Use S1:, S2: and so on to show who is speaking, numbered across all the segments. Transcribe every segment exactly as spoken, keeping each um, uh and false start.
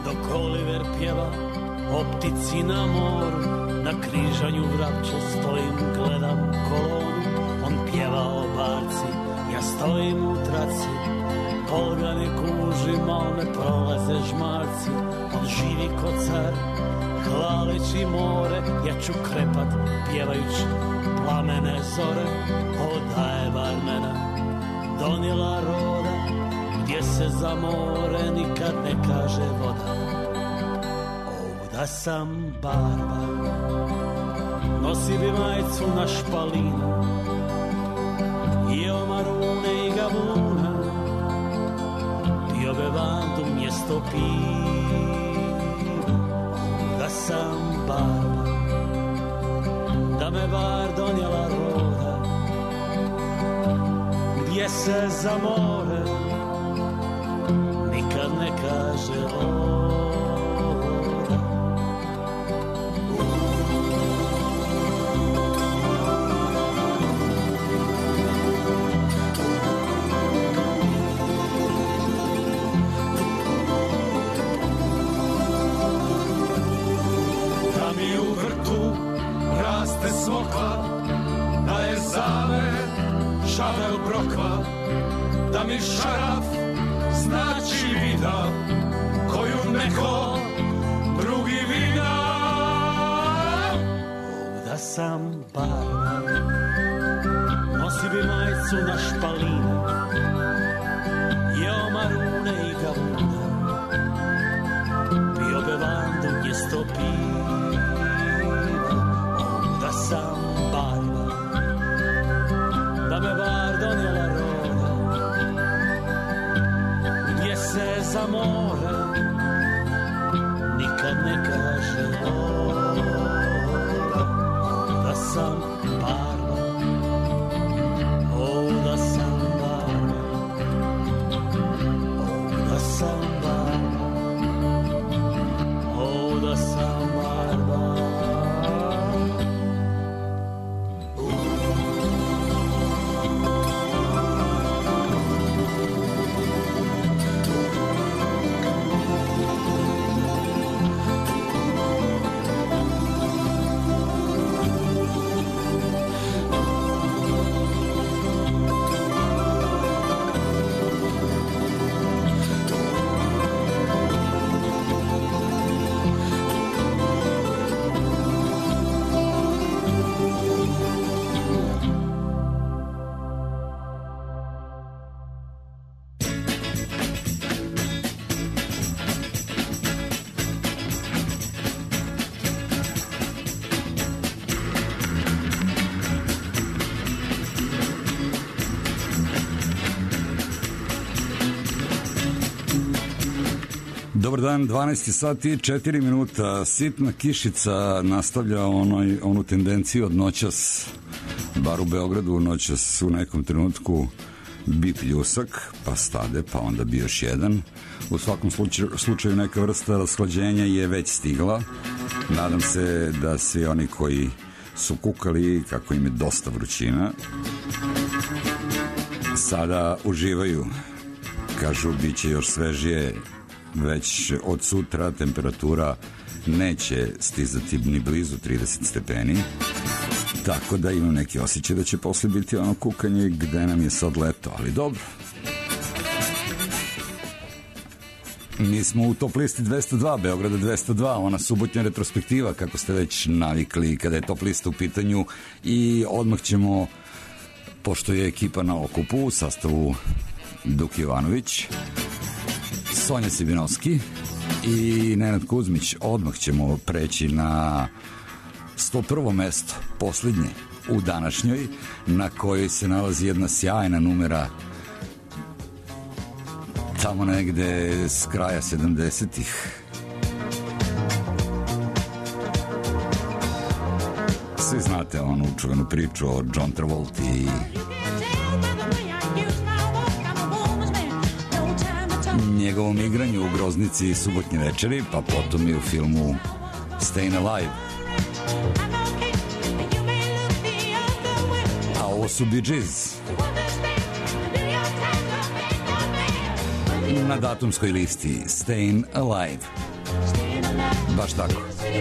S1: dok Oliver pjeva o ptici na moru, na križanju Vrapče stojim, gledam kolonu. On pjeva o barci, ja stojim u traci, polgani kuži, mal ne prolaze žmarci. On živi ko car, hvaleći more, ja ću krepat pjevajući plamene zore. Oda je barmena donijela roda, gdje se za more nikad ne kaže voda. Ovda sam barba, nosi bi majicu na špalinu, jeo marune i gavuna, pio bevandu mjesto piva. Ovda sam barba, da me bar donijela roda, gdje se za more nikad ne kaže voda. Da mi u vrtu raste smokva, da je zame šavel brokva, da mi šaraf znači vida koju neko drugi vida. Ovda sam barba, nosi bi majicu na špalinu, jeo marune i gavuna, pio bevandu mjesto piva. Ovda sam barba, da me bar donijela roda, gdje se za more nikad ne kaže voda. Ovda sam barba, ovda sam barba, ovda sam barba, ovda sam barba.
S2: Dobar dan, dvanaest sati i četiri minuta. Sitna kišica nastavlja onoj, onu tendenciju od noćas, bar u Beogradu noćas u nekom trenutku bi pljusak, pa stade, pa onda bi još jedan. U svakom slučaju, slučaju neka vrsta rashlađenja je već stigla. Nadam se da svi oni koji su kukali kako im je dosta vrućina sada uživaju. Kažu, bit će još svežije. Već od sutra temperatura neće stizati ni blizu trideset stepeni, tako da imam neki osjećaj da će posle biti ono kukanje gde nam je sad leto, ali dobro. Mi smo u top listi dvesta dva, Beograda dvesta dva, ona subotnja retrospektiva, kako ste već navikli kada je top lista u pitanju, i odmah ćemo, pošto je ekipa na okupu u sastavu Duk Jovanović, Sonja Sibinovski i Nenad Kuzmić, odmah ćemo preći na sto prvo mesto, posljednje u današnjoj, na kojoj se nalazi jedna sjajna numera tamo negde s kraja sedamdesetih. Svi znate onu čuvenu priču o John Travolti i njegovom igranju u groznici Subotnje večeri, pa potom i u filmu Stayin' Alive. A ovo su Bee Gees na datumskoj listi Stayin' Alive. Baš tako.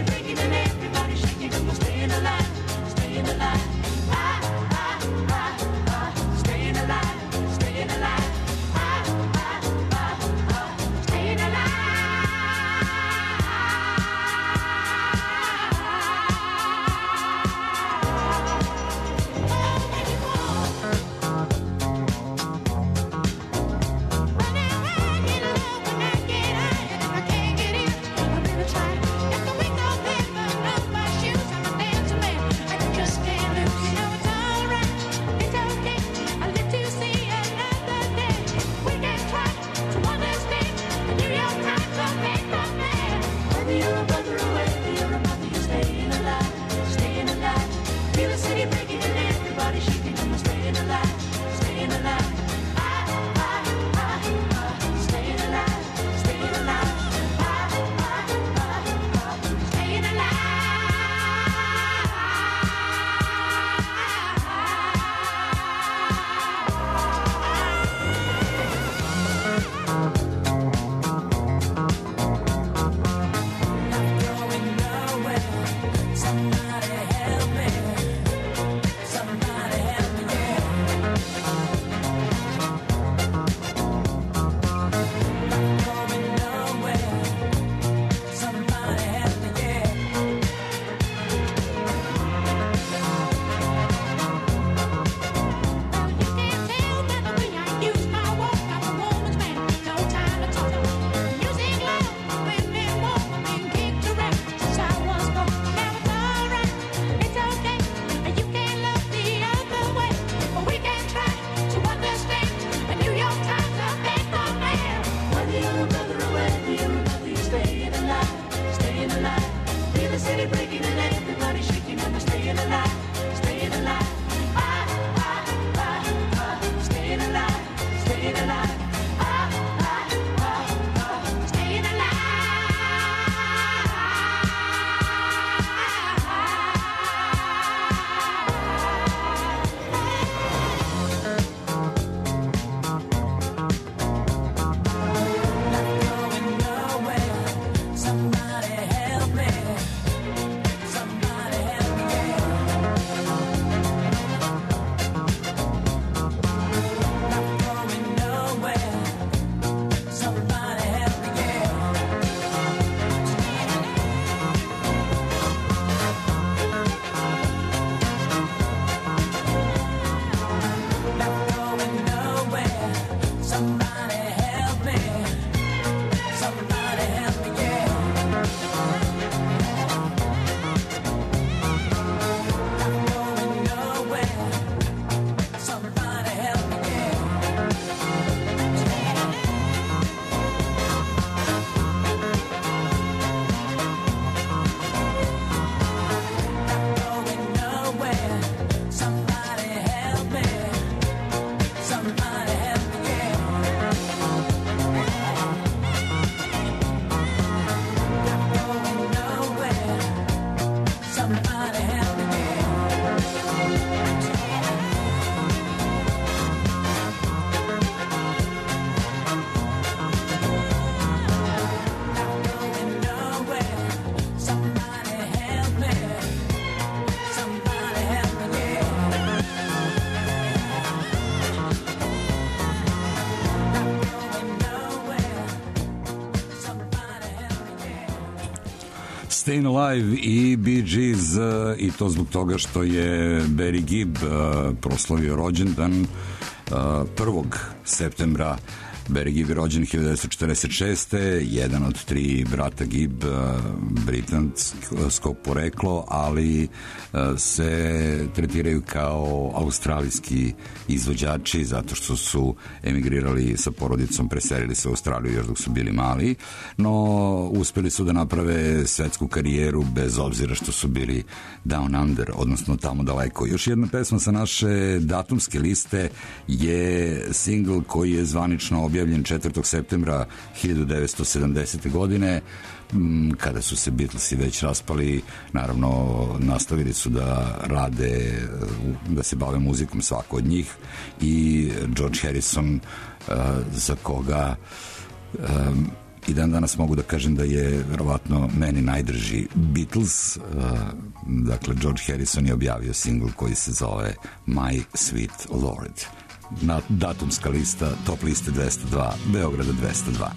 S2: Stayin' Alive i Bee Gees, i to zbog toga što je Barry Gibb proslavio rođendan prvog septembra. Barry Gibb je rođen hiljadu devetsto četrdeset šeste. jedan od tri brata Gibb, britansko poreklo, ali se tretiraju kao australijski izvođači zato što su emigrirali sa porodicom, preselili se u Australiju još dok su bili mali, no uspeli su da naprave svetsku karijeru bez obzira što su bili down under, odnosno tamo daleko. Još jedna pesma sa naše datumske liste je singl koji je zvanično objavljen četvrtog septembra hiljadu devetsto sedamdesete. godine, kada su se Beatlesi već raspali. Naravno, nastavili su da rade, da se bave muzikom, svako od njih, i George Harrison, za koga i dan danas mogu da kažem da je verovatno meni najdrži Beatles. Dakle, George Harrison je objavio singl koji se zove My Sweet Lord. Na datumska lista, top liste dvesta dva, Beograda dvesta dva.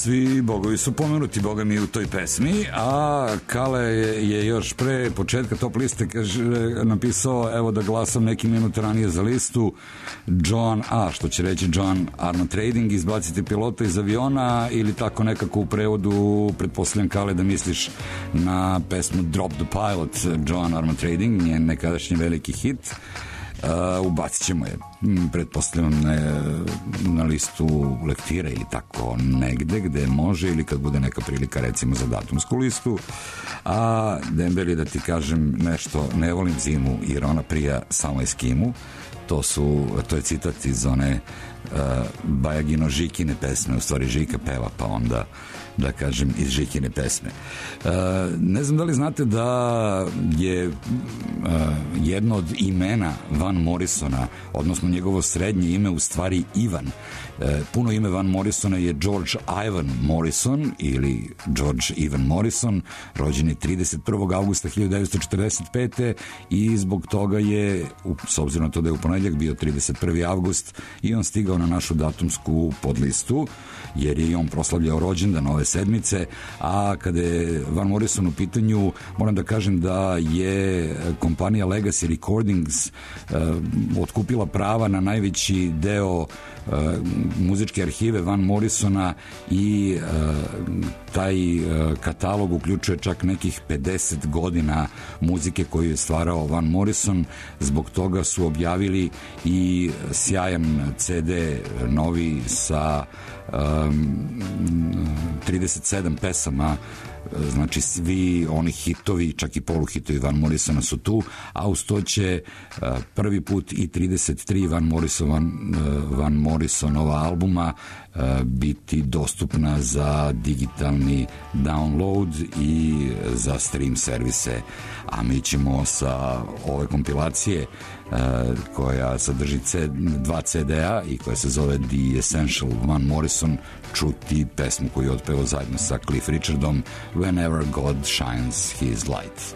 S2: svi bogovi su pomenuti, boga mi, u toj pesmi, a Kale je, je još pre početka top liste kaže, napisao, evo da glasam neki minut ranije za listu, John A, što će reći John Arma Trading, izbacite pilota iz aviona ili tako nekako u prevodu, pretpostavljam Kale da misliš na pesmu Drop the Pilot, John Arma Trading, njen nekadašnji veliki hit. Uh, ubacit ćemo je, pretpostavljam na, na listu lektire ili tako negde gde može, ili kad bude neka prilika recimo za datumsku listu. A Dembeli, da ti kažem nešto, ne volim zimu jer ona prija samo Eskimu. To su, to je citat iz one uh, Bajagino Žikine pesme, u stvari Žika peva, pa onda da kažem iz Žikine pesme. Uh, ne znam da li znate da je uh, jedno od imena Van Morrisona, odnosno njegovo srednje ime u stvari Ivan. Uh, puno ime Van Morrisona je George Ivan Morrison ili George Ivan Morrison, rođen je trideset prvog avgusta hiljadu devetsto četrdeset pete i zbog toga je, s obzirom na to da je u ponedjeljak bio trideset prvi avgust, i on stigao na našu datumsku podlistu, jer je i on proslavljao rođendan ove sedmice, a kada je Van Morrison u pitanju, moram da kažem da je kompanija Legacy Recordings uh, otkupila prava na najveći deo uh, muzičke arhive Van Morrisona i uh, taj uh, katalog uključuje čak nekih pedeset godina muzike koju je stvarao Van Morrison. Zbog toga su objavili i sjajan ce de novi sa um, trideset sedam pesama, znači svi oni hitovi, čak i poluhitovi Van Morrisona su tu, a uz to će uh, prvi put i trideset tri Van, Morrison, Van, uh, Van Morrisonova albuma uh, biti dostupna za digitalni download i za stream servise, a mi ćemo sa ove kompilacije uh, koja sadrži C, dva ce de a i koja se zove The Essential Van Morrison čuti pesmu koju je otpevao zajedno sa Cliff Richardom, Whenever God Shines His Light.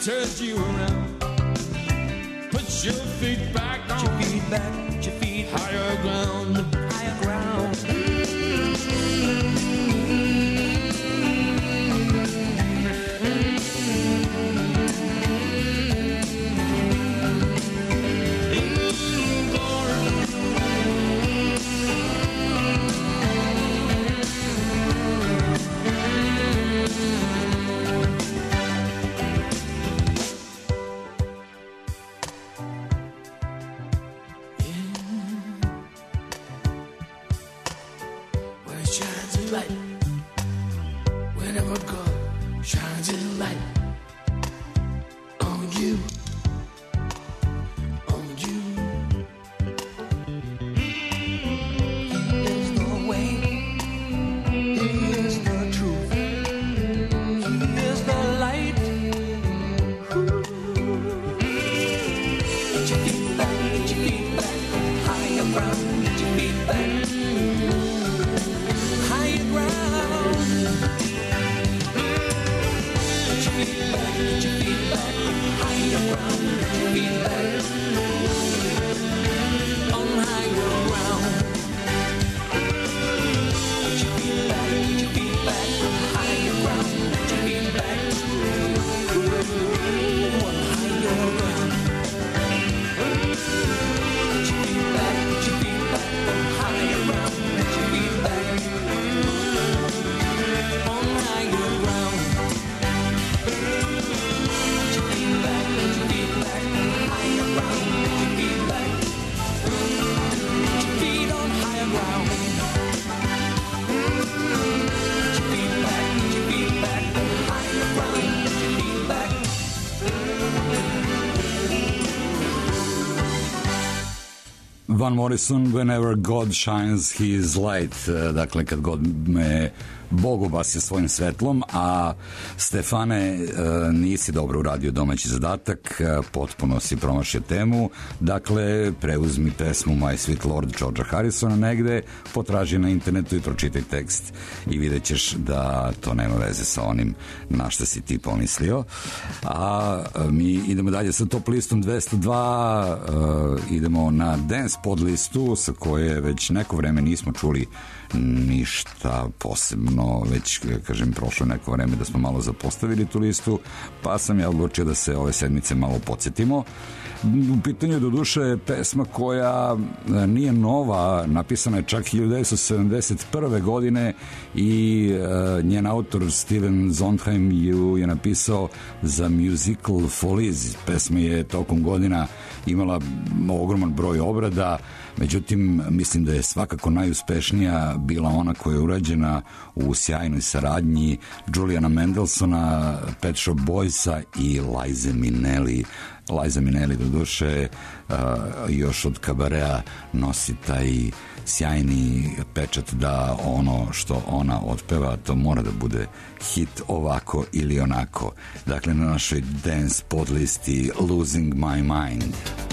S3: turns you around. Put your feet back on. Put your feet back. Put your feet higher ground. Higher ground.
S2: Van Morrison, Whenever God Shines His Light, dakle kad god me Bog obasja svojim svetlom, a Stefane, nisi dobro uradio domaći zadatak, potpuno si promašio temu, dakle preuzmi pesmu My Sweet Lord Georgea Harrisona negde, potraži na internetu i pročitaj tekst i vidjet ćeš da to nema veze sa onim na što si ti pomislio. A mi idemo dalje sa top listom dvesta dva, idemo na dance pod listu sa koje već neko vreme nismo čuli ništa posebno, već kažem prošlo neko vreme da smo malo zapostavili tu listu, pa sam ja odlučio da se ove sedmice malo podsjetimo. U pitanju je do duše pesma koja nije nova, napisana je čak hiljadu devetsto sedamdeset prve godine i uh, njen autor Steven Sondheim ju je napisao za musical Folies. Pesma je tokom godina imala ogroman broj obrada, međutim mislim da je svakako najuspešnija bila ona koja je urađena u sjajnoj saradnji Juliana Mendelsona, Pet Shop Boysa i Lize Minnelli. Liza Minnelli do duše uh, još od Kabarea nosi taj sjajni pečat da ono što ona otpeva to mora da bude hit ovako ili onako. Dakle na našoj dance podlisti Losing My Mind,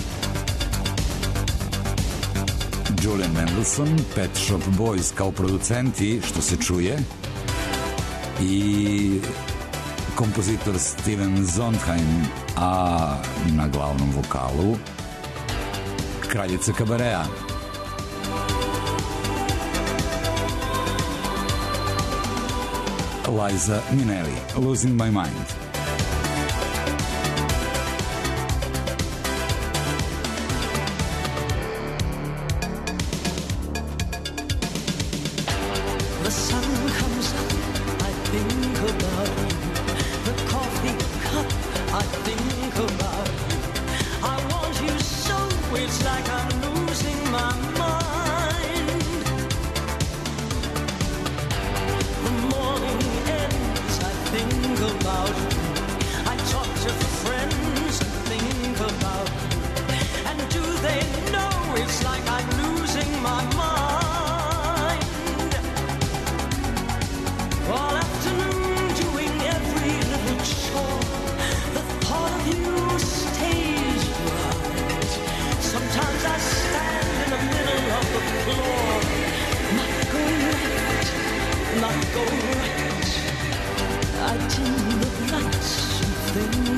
S2: Julian Mendelson, Pet Shop Boys kao producenti, što se čuje, i kompozitor Steven Sondheim, a na glavnom vokalu kraljica Kabarea Liza Minnelli, Losing My Mind.
S4: About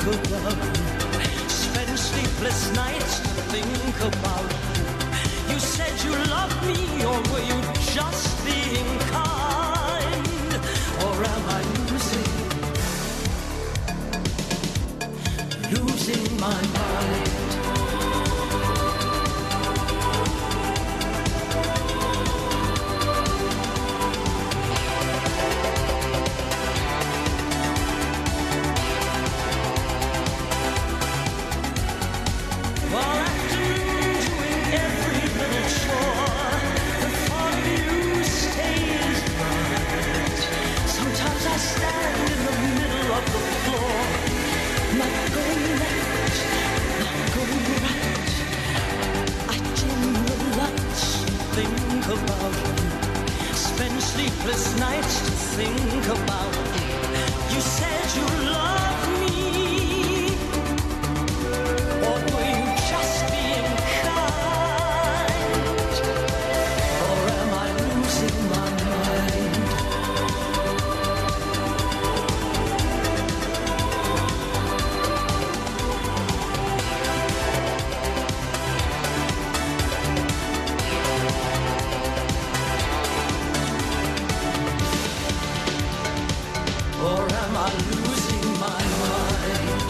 S1: about you. Spend sleepless nights to think about you. You said you loved me, or were you just being kind? Or am I losing, losing my mind? About you. Spend sleepless nights to think about you. You said you loved me, or were you just being kind? Or am I losing my mind? Or am I losing my mind?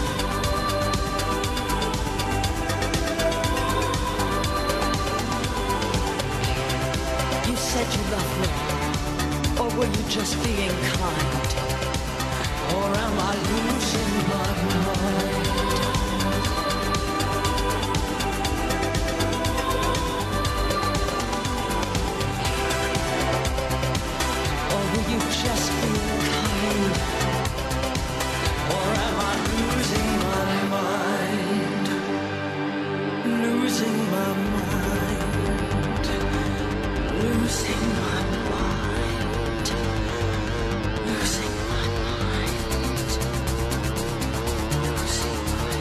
S1: You said you loved me, or were you just being kind? Or am I losing my mind? Or were you just being kind? Or am I losing my mind? Losing my mind. Losing my mind. Losing my mind. Losing my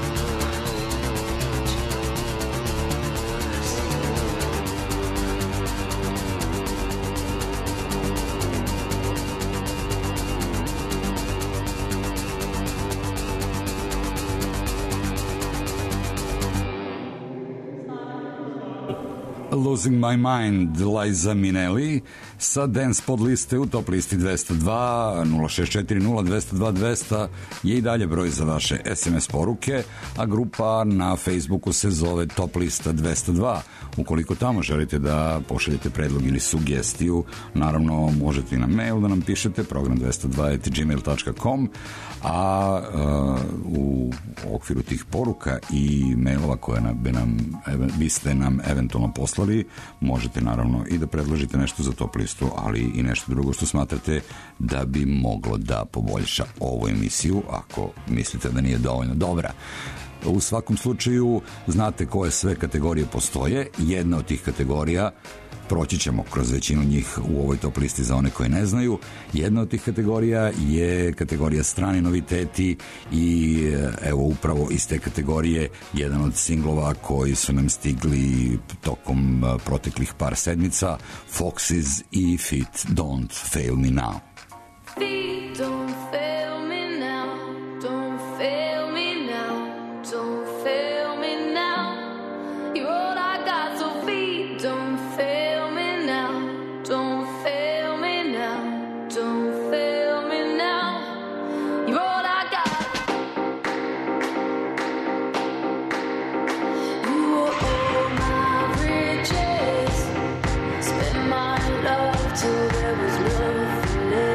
S2: Losing My Mind, Liza Minnelli sa dance pod liste u top listi dvesta dva. Nula šest četiri nula dvesta dva dvesta je i dalje broj za vaše es em es poruke, a grupa na Facebooku se zove Top lista dvesta dva. Ukoliko tamo želite da pošaljete predlog ili sugestiju, naravno možete i na mail da nam pišete program dvesta dva at gmail dot com, a uh, u okviru tih poruka i mailova koje nam, nam, biste nam eventualno poslali, možete naravno i da predložite nešto za top listu, ali i nešto drugo što smatrate da bi moglo da poboljša ovu emisiju, ako mislite da nije dovoljno dobra. U svakom slučaju znate koje sve kategorije postoje. Jedna od tih kategorija, proći ćemo kroz većinu njih u ovoj top listi za one koje ne znaju, jedna od tih kategorija je kategorija strani noviteti i evo upravo iz te kategorije jedan od singlova koji su nam stigli tokom proteklih par sedmica, Foxes i Feet Don't Fail Me Now.
S4: Feet don't fail me now, don't fail me now, don't fail me now. You're all I got, so feet don't fail me now, don't fail me now, don't fail me now. You're all I got. You were all my riches, spent my love till there was nothing left.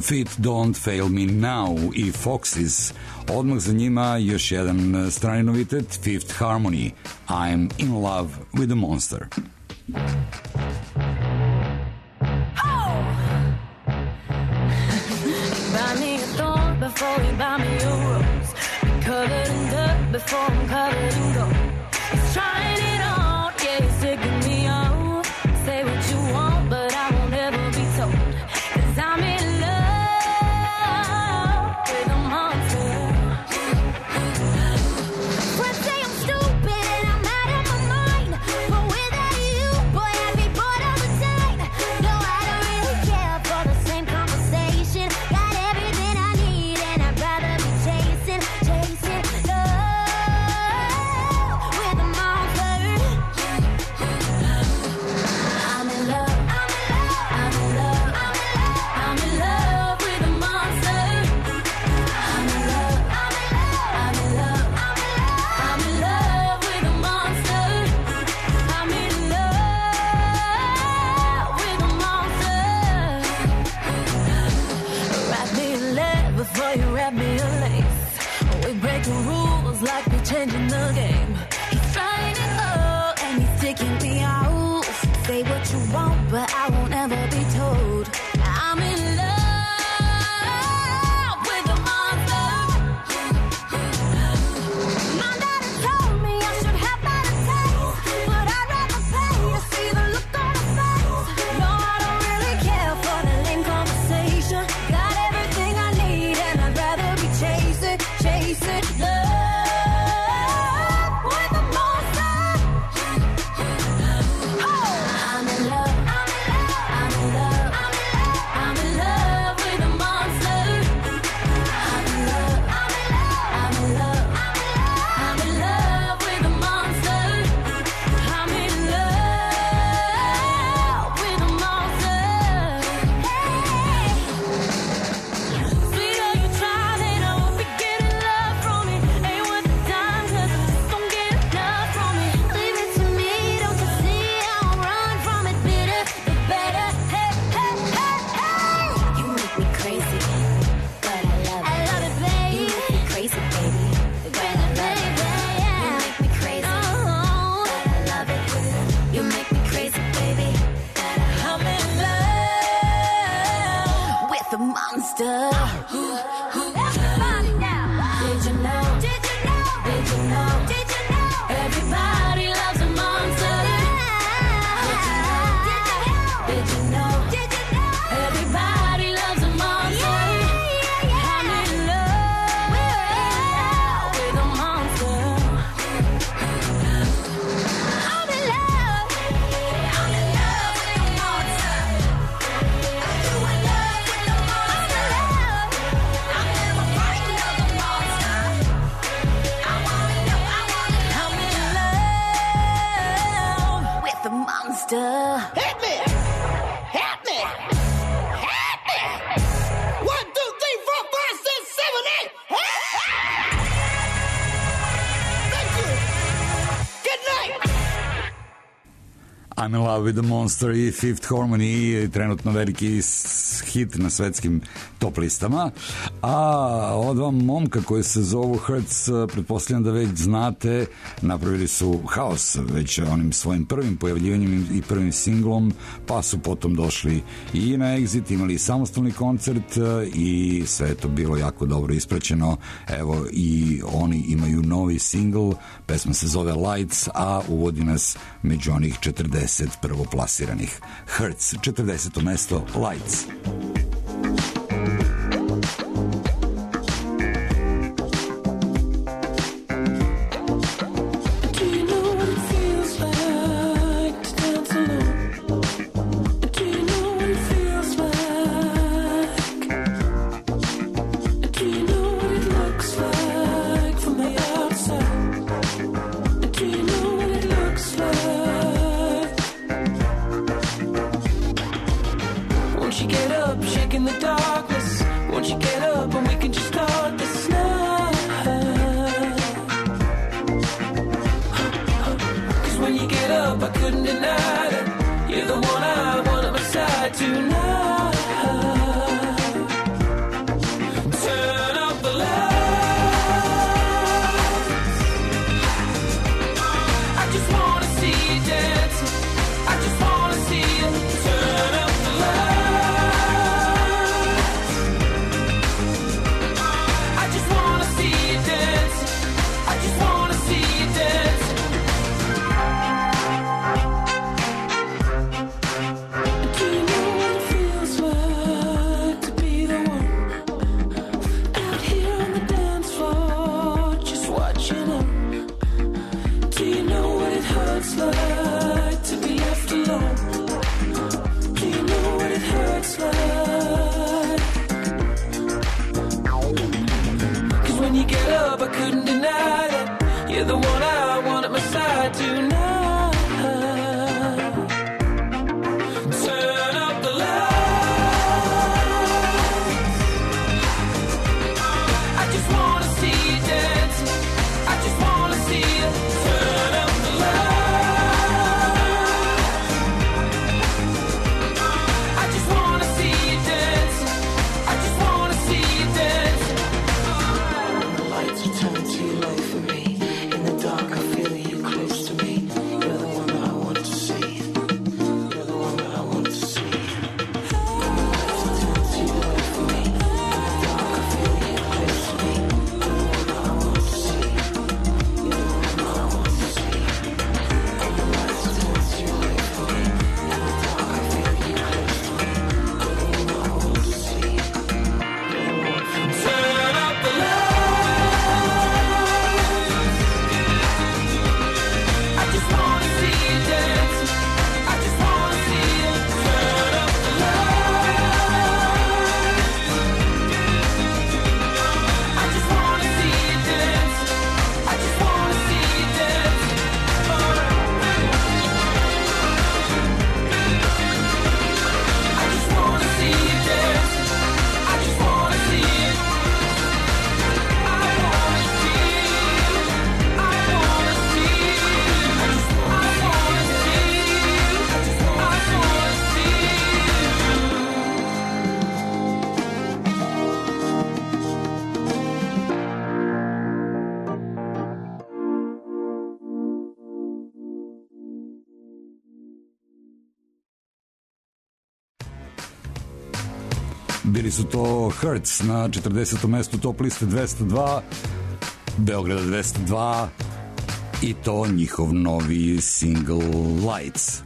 S2: Feet Don't Fail Me Now i Foxes. Odmah za njima još jedan strani novitet, Fifth Harmony, I'm in Love with a Monster.
S4: Buy me a thorn before you buy me a rose. Be covered in dirt before I'm covered in gold. He's trying it on, yeah, he's taking me off. Say what you want, but I won't ever be told. 'Cause I'm in love with a monster. Friends say I'm stupid and I'm out of my mind, but without you, boy, I'd be bored all the time. No, I don't really care for the same conversation. Got everything I need and I'd rather be chasing, chasing love with a monster. I'm in love, I'm in love, I'm in love, I'm in love with a monster. I'm in love, I'm in love, I'm in love, I'm in love with a monster. I'm in love with a monster. Wrap me in lead before you wrap me in lace. We break the rules like we're changing the game. He's trying it all and he's taking me out. Say what you want, but I won't ever be told. I'm in love with a monster. My daddy told me I should have better taste, but I'd rather pay to see the look on her face. No, I don't really care for the lame conversation. Got everything I need and I'd rather be chasing, chasing love with a monster. I'm in love, I'm in love, I'm in love, I'm in love with a monster. I'm in love, I'm in love, I'm in love, I'm in love with a monster. I'm in love with a monster. Sweeter you try, then I won't be getting love from me. Ain't worth the time, 'cause I just don't get enough from it. Leave it to me, don't you see? I won't run from it. Bitter, the better. Hey, hey, hey, hey. You make me crazy, but I love it. I love it, baby. You make me crazy, baby, but I love it. You make me crazy, but I love it. You make me crazy, baby, but I'm in love with the monster. Everybody now. Did you know? Did you know? Did you know? Did you know? Everybody loves a monster. Did you know? Did you know? Everybody loves a monster. I'm in love with a monster. I'm in love. I'm in love with a monster. Are you in love with a monster? I'm never frightened of a monster. I wanna know, I wanna know. I'm in love with the monster.
S5: Hit me! Hit me! Hit me! One, two, three, four, five, six, seven, eight! Thank you! Good night!
S2: I'm in Love with the Monster i Fifth Harmony, trenutno veliki s- hit na svetskim top listama. A ova dva momka koji se zovu Hertz, pretpostavljam da već znate, napravili su haos već onim svojim prvim pojavljivanjem i prvim singlom, pa su potom došli i na Exit, imali i samostalni koncert i sve je to bilo jako dobro ispraćeno. Evo i oni imaju novi singl, pesma se zove Lights, a uvodi nas među onih četrdeset prvoplasiranih. Hertz, četrdeseto mesto, Lights.
S6: Do you know what it feels like to dance alone? Do you know what it feels like? Do you know what it looks like from the outside? Do you know what it looks like? Won't you get up, shaking the darkness? Won't you get up and we can just start this now? 'Cause when you get up, I couldn't deny it. You're the one I want on my side tonight.
S2: Bili su to Hertz na četrdesetom mestu top liste dvesta dva, Beograda dvesta dva, i to njihov novi single Lights.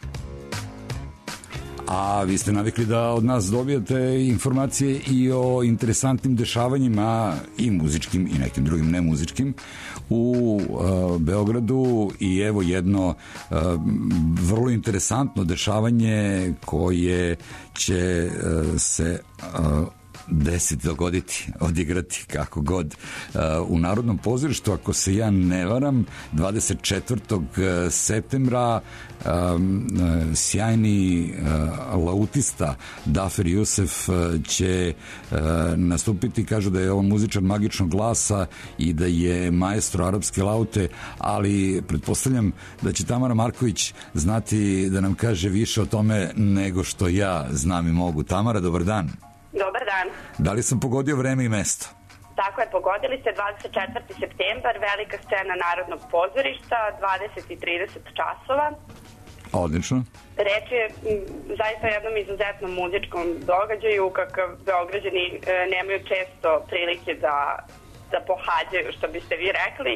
S2: A vi ste navikli da od nas dobijate informacije i o interesantnim dešavanjima, i muzičkim i nekim drugim nemuzičkim, u uh, Beogradu, i evo jedno uh, vrlo interesantno dešavanje koje će uh, se uh, desiti, dogoditi, odigrati, kako god, uh, u Narodnom pozorištu, ako se ja ne varam, dvadeset četvrtog septembra. Um, sjajni uh, lautista Dafer Jusef uh, će uh, nastupiti. Kažu da je on muzičar magičnog glasa i da je maestro arapske laute, ali pretpostavljam da će Tamara Marković znati da nam kaže više o tome nego što ja znam i mogu. Tamara, dobar dan.
S7: Dobar dan.
S2: Da li sam pogodio vreme i mesto?
S7: Tako je, pogodili ste, dvadeset četvrti septembar, velika scena Narodnog pozorišta, dvadeset i trideset časova.
S2: Odlično.
S7: Reč je m, zaista o jednom izuzetnom muzičkom događaju, kakav Beograđani e, nemaju često prilike da, da pohađaju, što biste vi rekli. E,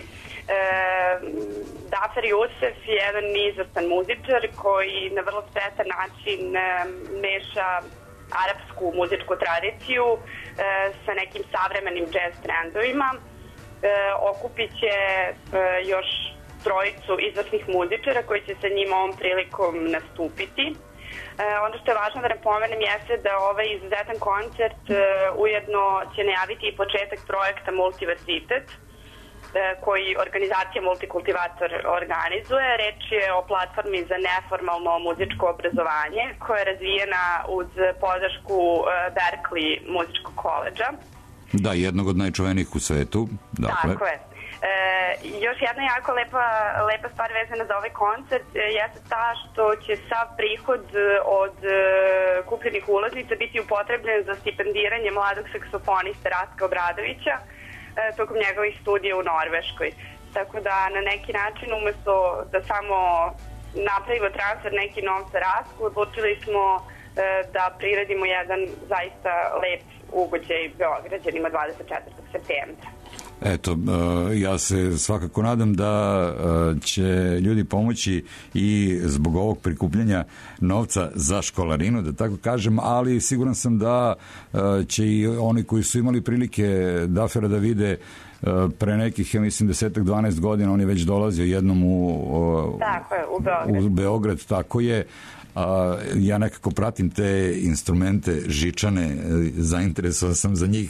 S7: Dafer Jusef je jedan izvrstan muzičar koji na vrlo spretan način e, meša arapsku muzičku tradiciju e, sa nekim savremenim jazz trendovima. E, okupit će e, još trojicu izvršnih muzičara koji će sa njima ovom prilikom nastupiti. E, ono što je važno da napomenem jeste da ovaj izuzetan koncert e, ujedno će najaviti i početak projekta Multiversitet, e, koji organizacija Multikultivator organizuje. Reč je o platformi za neformalno muzičko obrazovanje koja je razvijena uz podršku e, Berkeley muzičkog koledža.
S2: Da, jednog od najčuvenijih u svetu. Dakle.
S7: Tako je. E, još jedna jako lepa, lepa stvar vezana za ovaj koncert e, jeste ta što će sav prihod od e, kupljenih ulaznica biti upotrebljen za stipendiranje mladog saksofonista Rastka Obradovića e, tokom njegovih studija u Norveškoj. Tako da na neki način, umesto da samo napravimo transfer neki novca Rastku, odlučili smo e, da priredimo jedan zaista lep ugođaj Beograđanima dvadeset četvrtog septembra.
S2: Eto, ja se svakako nadam da će ljudi pomoći i zbog ovog prikupljanja novca za školarinu, da tako kažem, ali siguran sam da će i oni koji su imali prilike Dafera da vide pre nekih, ja mislim, desetak, dvanaest godina, on je već dolazio jednom u,
S7: tako je, u Beograd.
S2: u Beograd, tako je. A, ja nekako pratim te instrumente žičane, zainteresovan sam za njih,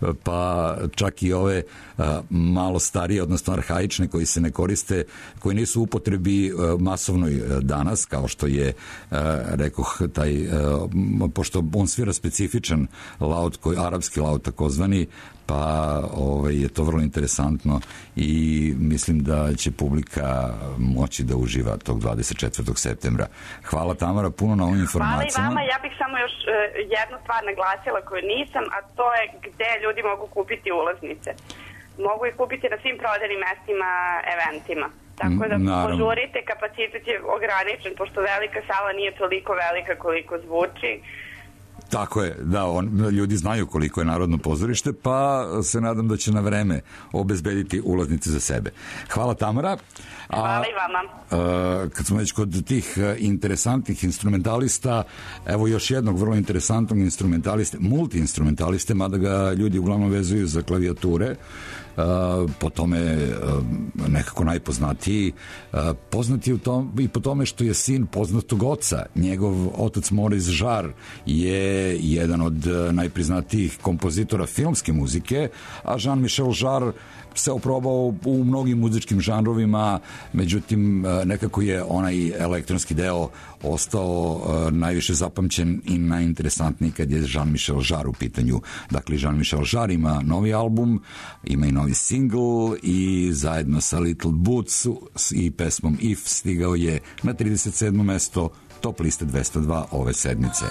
S2: pa čak i ove a, malo starije, odnosno arhaične, koji se ne koriste, koji nisu u upotrebi a, masovnoj a, danas, kao što je, a, rekoh, taj, a, pošto on svira specifičan laut, koji, arapski laut takozvani, pa ovaj, je to vrlo interesantno i mislim da će publika moći da uživa tog dvadeset četvrtog septembra. Hvala, Tamara, puno na ovim informacijama.
S7: Hvala i vama. Ja bih samo još uh, jednu stvar naglasila koju nisam, a to je gde ljudi mogu kupiti ulaznice. Mogu ih kupiti na svim prodajnim mestima, eventima. Tako da Naravno. požurite, kapacitet je ograničen, pošto velika sala nije toliko velika koliko zvuči.
S2: Tako je, da, on, ljudi znaju koliko je Narodno pozorište, pa se nadam da će na vreme obezbediti ulaznice za sebe. Hvala, Tamara. A,
S7: Hvala i vama.
S2: A, kad smo već kod tih interesantnih instrumentalista, evo još jednog vrlo interesantnog instrumentaliste, multi-instrumentaliste, mada ga ljudi uglavnom vezuju za klavijature, Uh, po tome uh, nekako najpoznatiji, uh, poznati u tom, i po tome što je sin poznatog oca. Njegov otac Maurice Jarre je jedan od uh, najpriznatijih kompozitora filmske muzike, a Jean-Michel Jarre se oprobao u mnogim muzičkim žanrovima, međutim nekako je onaj elektronski deo ostao najviše zapamćen i najinteresantniji kad je Jean-Michel Jarre u pitanju. Dakle, Jean-Michel Jarre ima novi album, ima i novi single i zajedno sa Little Boots i pesmom If stigao je na trideset sedmo mesto top liste dvesta dva ove sedmice.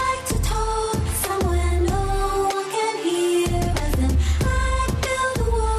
S6: Somewhere no one can hear us, and I build a wall.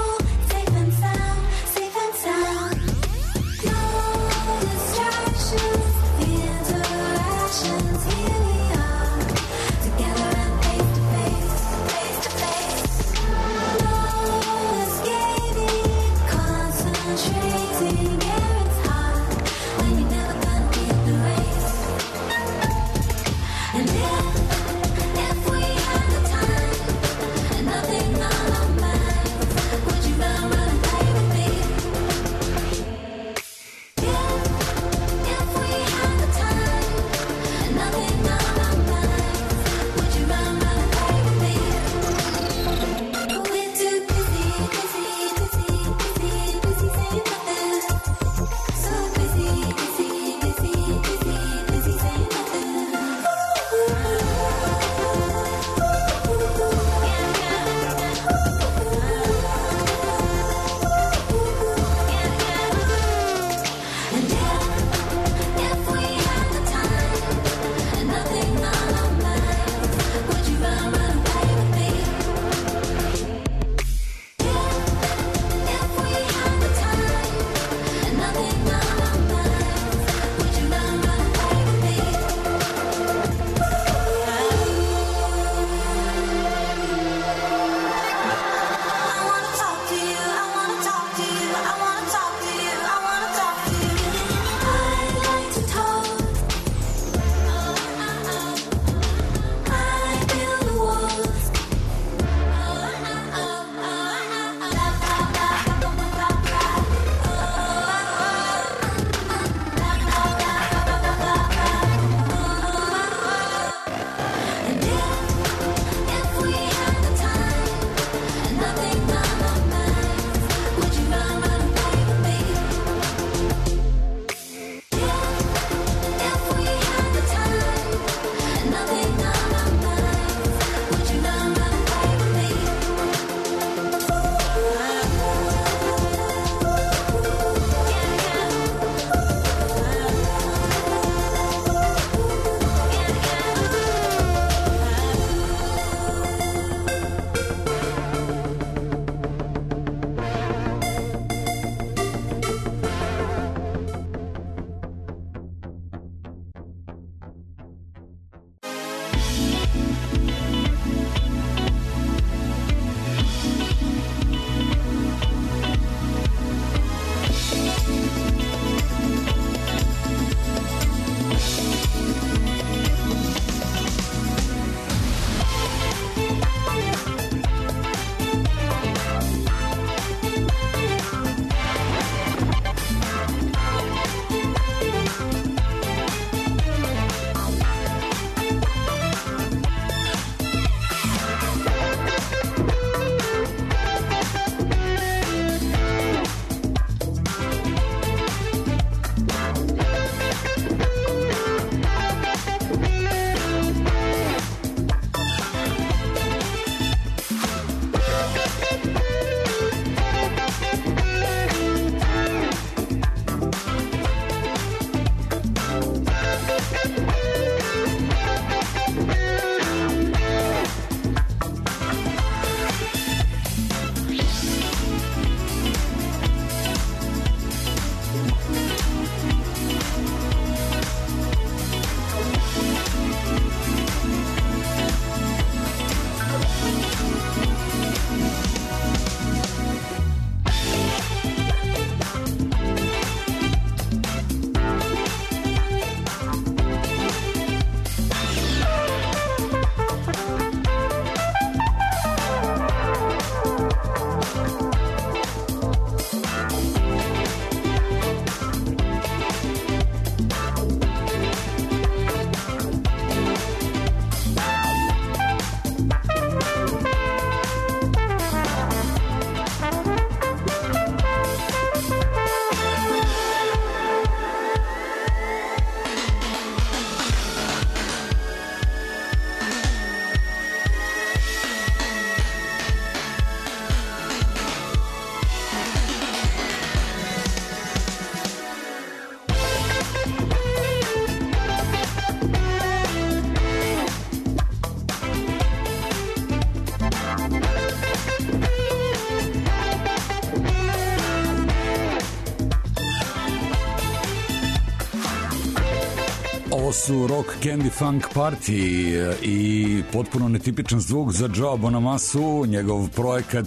S2: Ovo su Rock Candy Funk Party i potpuno netipičan zvuk za Joe Bonamassa, njegov projekat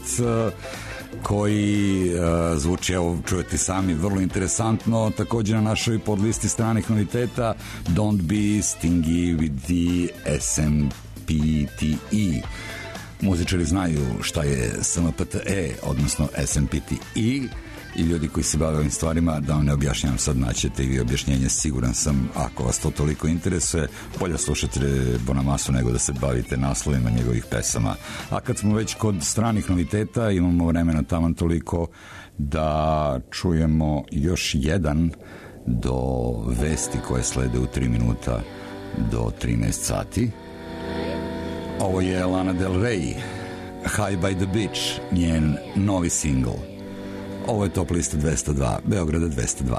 S2: koji uh, zvuči, evo čujete sami, vrlo interesantno. Također na našoj podlisti stranih noviteta Don't Be Stingy with the S M P T E. Muzičari znaju šta je S M P T E, odnosno S M P T E, i ljudi koji se bave ovim stvarima, da vam ne objašnjam sad, naćete i vi objašnjenje, siguran sam, ako vas to toliko interesuje. Bolje slušate Bonamassu nego da se bavite naslovima njegovih pesama. A kad smo već kod stranih noviteta, imamo vremena taman toliko da čujemo još jedan do vesti koje slede u tri minuta do trinaest sati. Ovo je Lana Del Rey, High by the Beach, njen novi singl. Ovo je Top lista dvesta dva, Beograda dvesta dva.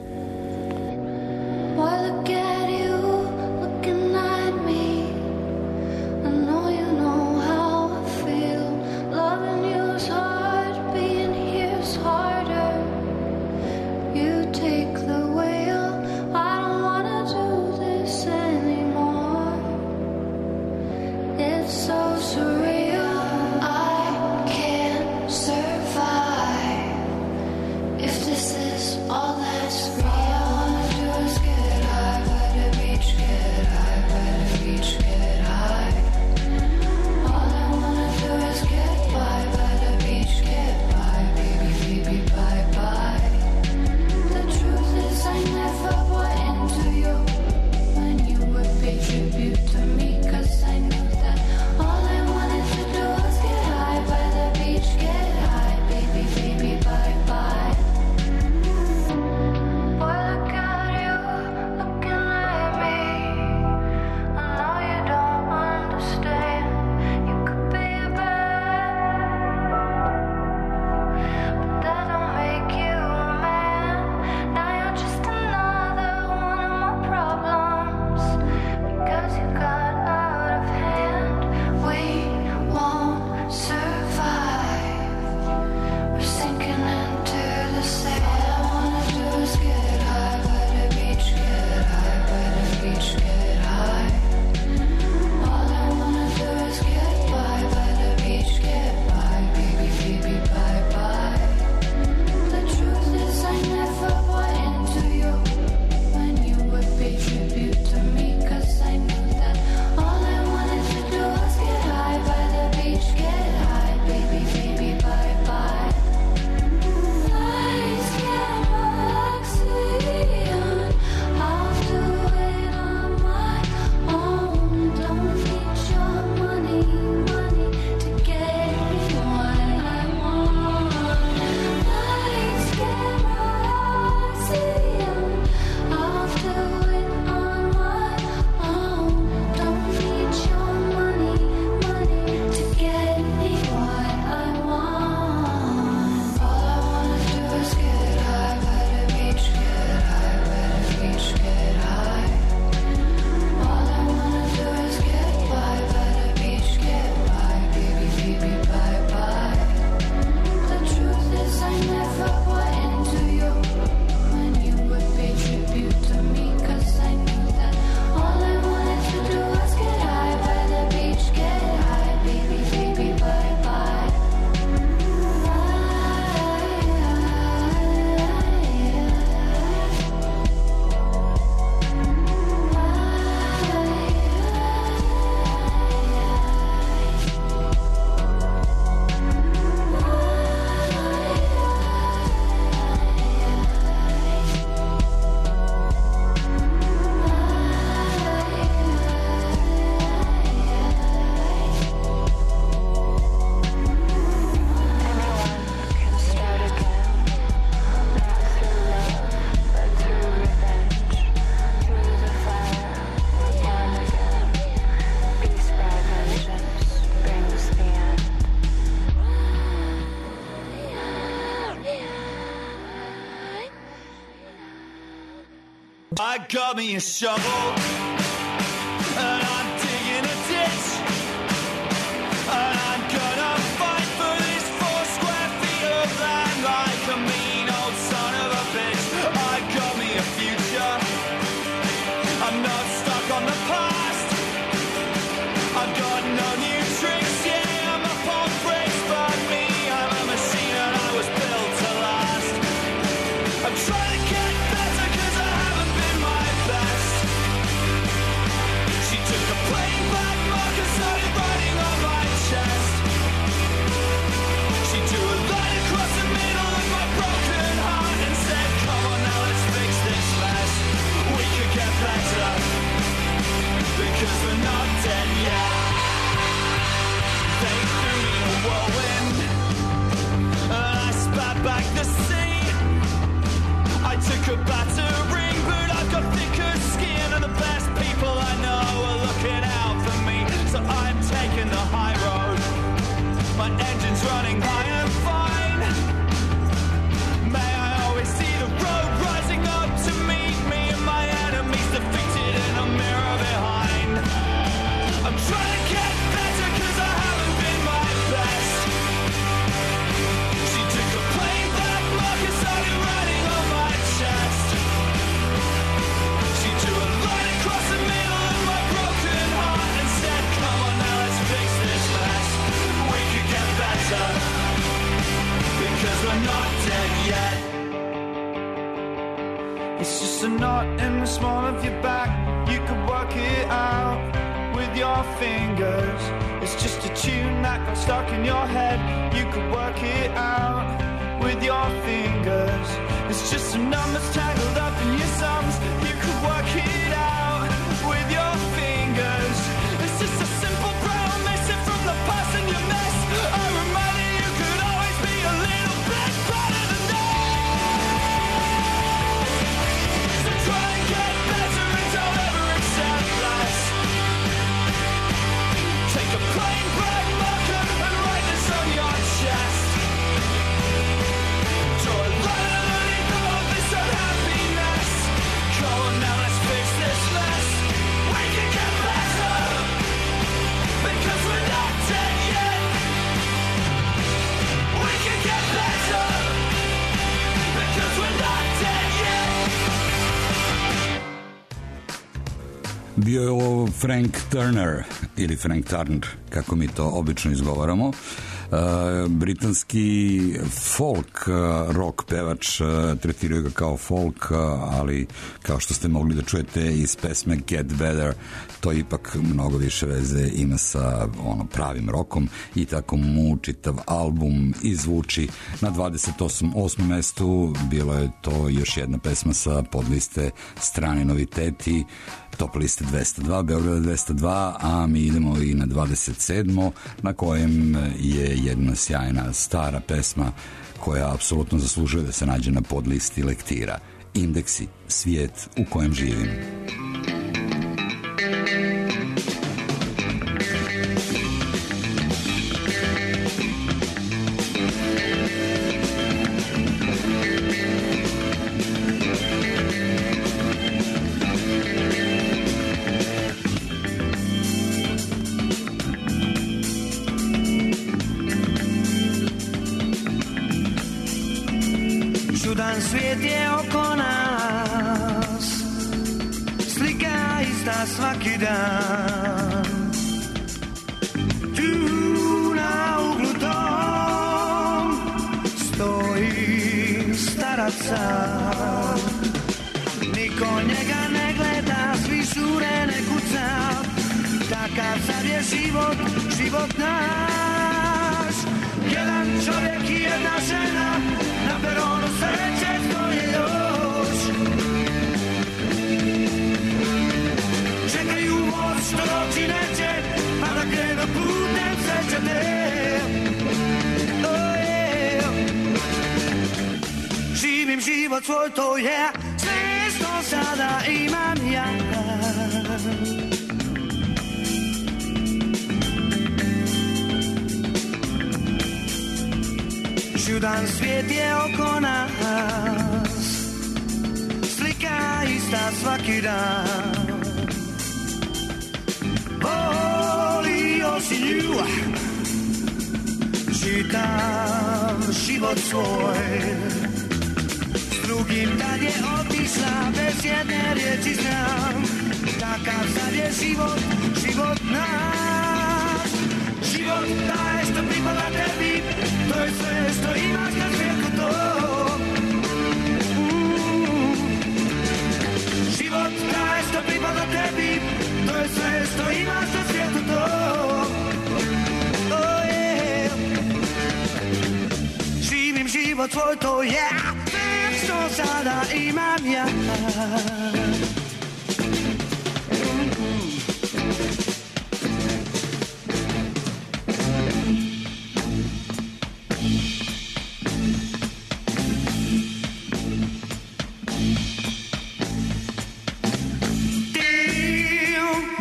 S3: I got me a shovel, and I'm digging a ditch, and I'm gonna fight for this four square feet of land like a mean old son of a bitch. I got me a future, I'm not running high and fine. May I always see the road rising up to meet me, and my enemies defeated in a mirror behind. I'm trying to get better cause I haven't been my best. She took a plain black mark and started writing on my chest. She drew a line across the middle of my broken heart and said, come on now, let's fix this mess. We could get better, because we're not dead yet. It's just a knot in the small of your back. You could work it out with your fingers. It's just a tune that got stuck in your head. You could work it out with your fingers. It's just some numbers tangled up in your sums. You could work it out with your fingers. It's just a simple brown missing from the past in your mess. A reminder you could always be a little bit better than that. So try and get better and don't ever accept less. Take a plain black marker and write this on your chest. Draw a line underneath all of this unhappiness. Come on now, let's fix this mess. We can get better, because we're not dead yet. We can get better, because we're not dead yet.
S2: Bio je ovo Frank Turner, ili Frank Turner, kako mi to obično izgovaramo. Uh, britanski folk uh, rock pevač, uh, tretiraju ga kao folk, uh, ali kao što ste mogli da čujete iz pesme Get Better, to ipak mnogo više veze ima sa ono pravim rokom i tako mu čitav album izvuči. Na dvadeset osmom mestu bilo je to još jedna pesma sa podliste Strani noviteti, top liste dvesta dva, Beograda dvesta dva, a mi idemo i na dvadeset sedmo na kojem je jedna sjajna stara pesma koja apsolutno zaslužuje da se nađe na podlisti lektira. Indeksi, svijet u kojem živim.
S3: Čudan svijet je oko nas, slika ista svaki dan. Tu na uglu dom stoji starac sam. Niko njega ne gleda, svi šure ne kuca. Takav sad je život, život naš. Jedan čovjek i jedna žena, na peronu sreće stoje još. Čekaju voz što doći neće, a da krenu putem sreće te. Oh yeah. Živim život svoj, to je sve što sada imam ja. Čudan svijet je oko nas, slika ista svaki dan. Volio si nju, čitam život svoj. S drugim tad je otišla, bez jedne riječi znam. Takav sad je život, život naš. Život daje što pripada tebi, to je sve što imaš na svijetu to. Mm. Život daje što pripada tebi, to je sve što imaš na svijetu to. Oh yeah. Živim život svoj, to je yeah. Sve što sada imam ja.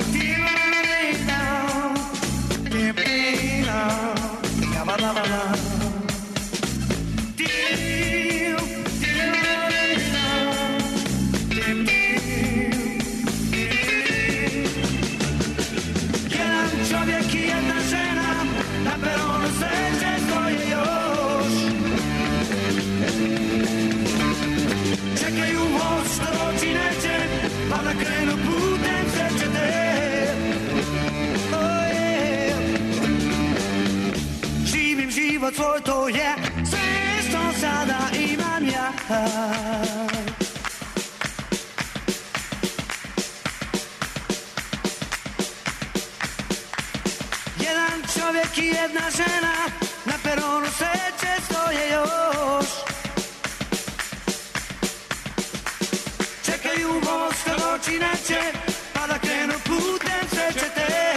S3: la la la. Jedan čovjek i jedna žena, na peronu sreće stoje još. Čekaju voz što doći neće, pa da krenu putem sreće te. Oh yeah. Živim život svoj, to je sve što sada imam ja. Jedan čovjek i jedna žena, na peronu sreće stoje još. Čekaju voz kad doći neće, pa da krenu putem sreće te.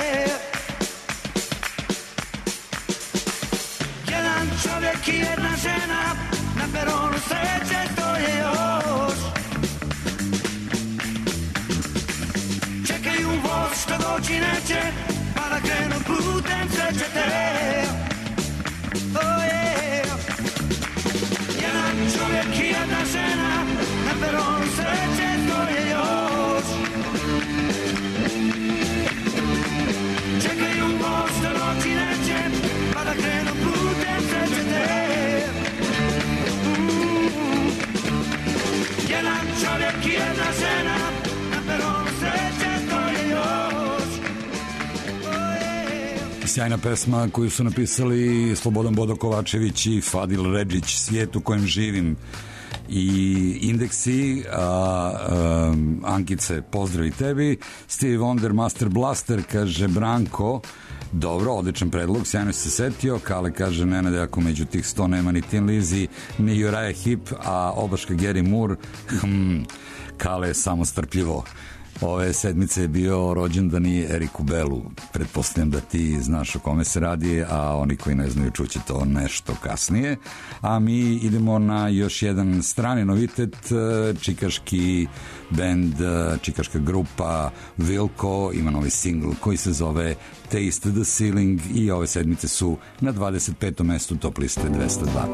S3: Jedan čovjek i jedna žena, na peronu sreće stoje još. Čekaju voz što doći neće, pa da krenu putem sreće te. Oh yeah. Jedan čovjek i jedna žena, na peronu sreće stoje još. Čekaju voz što doći neće, pa da krenu putem sreće te. Mm. Jedan čovjek i jedna žena, na peronu sreće stoje još. Oh yeah.
S2: Sjajna pesma koju su napisali Slobodan Bodo Kovačević i Fadil Redžić, Svijet u kojem živim. I Indeksi, a, a, Ankice, pozdrav i tebi. Stevie Wonder, Master Blaster, kaže Branko, dobro, odličan predlog, sjajno se setio. Kale kaže, Nenade, ako među tih sto nema ni Tin Lizzy, ni Uriah Heep, a obaška Gary Moore, hm, Kale je samo strpljivo. Ove sedmice je bio rođendan i Eriku Belu. Pretpostavljam da ti znaš o kome se radi, a oni koji ne znaju čuće to nešto kasnije. A mi idemo na još jedan strani novitet, čikaški band, čikaška grupa Wilco ima novi singl koji se zove Taste the Ceiling i ove sedmice su na dvadeset petom mestu top liste dvesta dva.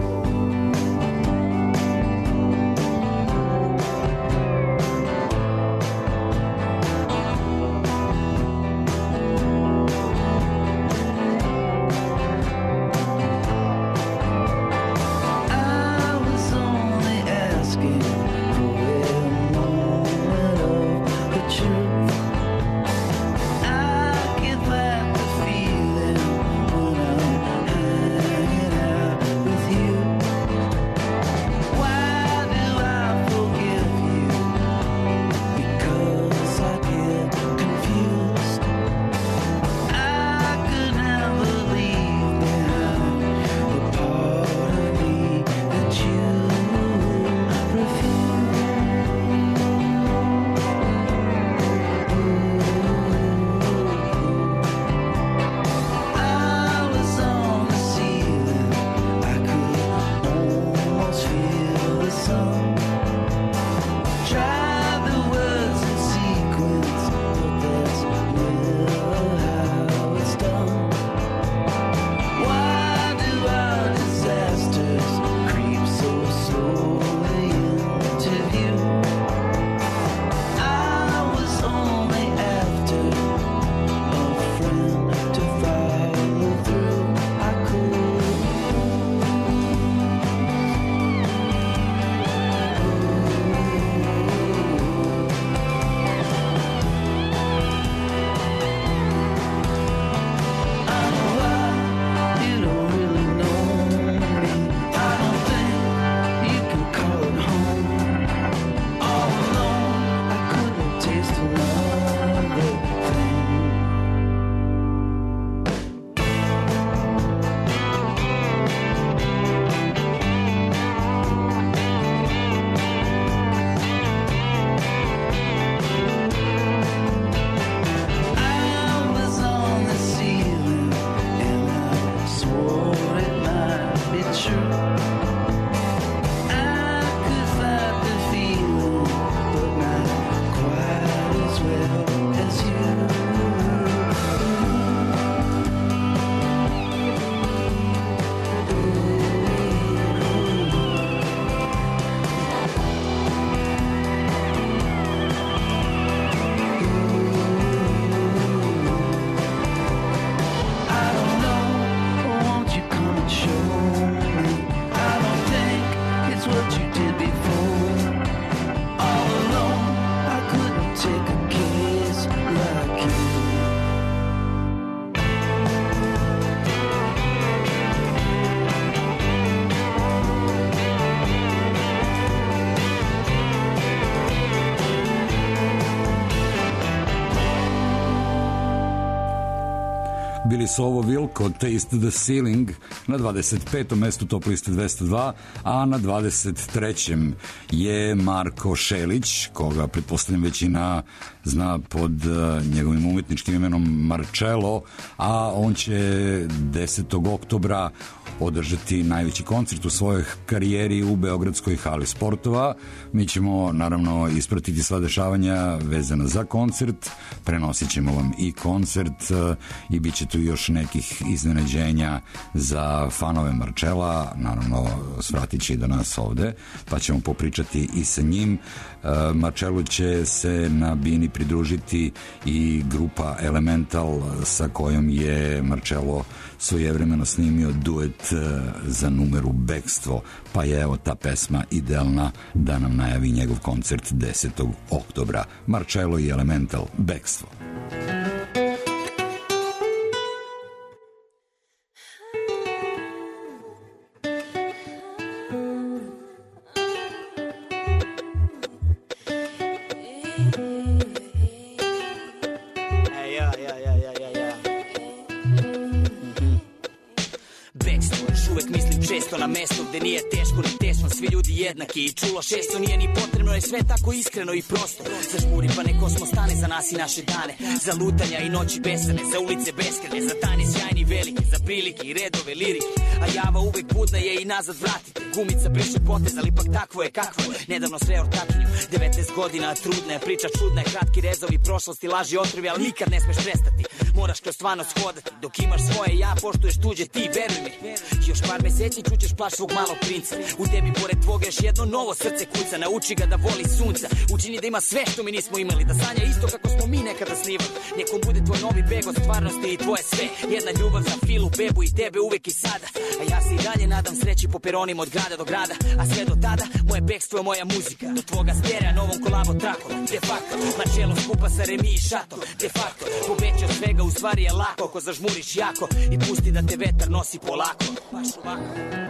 S6: Feeling when I'm hanging out with you.
S2: bili su ovo Wilco, Taste the Ceiling, na dvadeset petom mestu top liste dvesta dva, a na dvadeset trećem je Marko Šelić, koga pretpostavljam većina zna pod uh, njegovim umetničkim imenom Marcello, a on će desetog oktobra održati najveći koncert u svojoj karijeri u Beogradskoj hali sportova. Mi ćemo naravno ispratiti sva dešavanja vezana za koncert, prenosit ćemo vam i koncert uh, i bit će tu još nekih iznenađenja za fanove Marcella, naravno svratit će i do nas ovde, pa ćemo popričati i sa njim. Uh, Marcellu će se na bini pridružiti i grupa Elemental, sa kojom je Marcello svojevremeno snimio duet za numeru Bekstvo, pa je evo ta pesma idealna da nam najavi njegov koncert desetog oktobra. Marcello i Elemental, Bekstvo.
S8: Na mesto gde nije teško ni tešno, svi ljudi jednaki i čulo šesto nije ni potrebno, je sve tako iskreno i prosto. Zažmuri pa ne kosmos stane za nas i naše dane, za lutanja i noći besane, za ulice beskrene, za dane sjajni veliki, za prilike i redove lirike, a java uvek budna je i nazad vratite. Gumica briše potez, ali ipak takvo je kakvo je. Nedavno sreo takinju, devetnaest godina, trudna je, priča čudna je, kratki rezovi prošlosti, laži, otrovi, ali nikad ne smeš prestati. Moraš kroz stvarnost hodati, dok imaš svoje ja, poštuješ tuđe ti, veruj mi. Još par meseci čućeš plač svog malog princa. U tebi pored tvoga još jedno novo srce kuca. Nauči ga da voli sunca, učini da ima sve što mi nismo imali, da sanja isto kako smo mi nekada snivali. Nekom bude tvoj novi beg od stvarnosti i tvoje sve. Jedna ljubav za Filu, bebu i tebe uvek i sada. A ja se i dalje nadam sreći po peronima od grada do grada. A sve do tada, moje bekstvo je moja muzika. Do tvoga stereja novom kolabo trakom. De facto, na čelu skupa sa Remi i Šatom. De facto, pobeći od svega u stvari je lako ako zažmuriš jako i pusti da te vetar nosi polako. Baš ovako.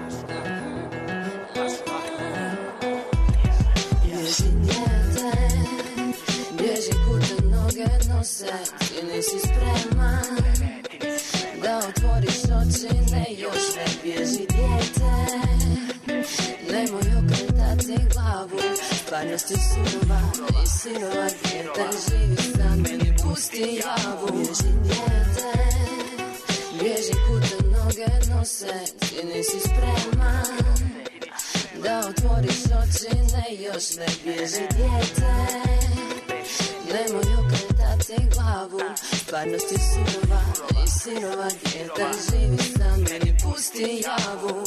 S9: Bježi njete, bježi kuda noge nose, ti nisi spreman da otvoriš oči, ne još ne bježi dijete. Nemoj okretati glavu, stvarnost je surova i sirova dijete. Živi sam, meni pusti javu. Bježi njete, bježi kuda noge nose, ti nisi spreman da otvoriš oči, ne još ne bježi dijete. Nemoj okretati glavu, stvarnost je surova i sirova dijete. Živi sam, meni pusti javu.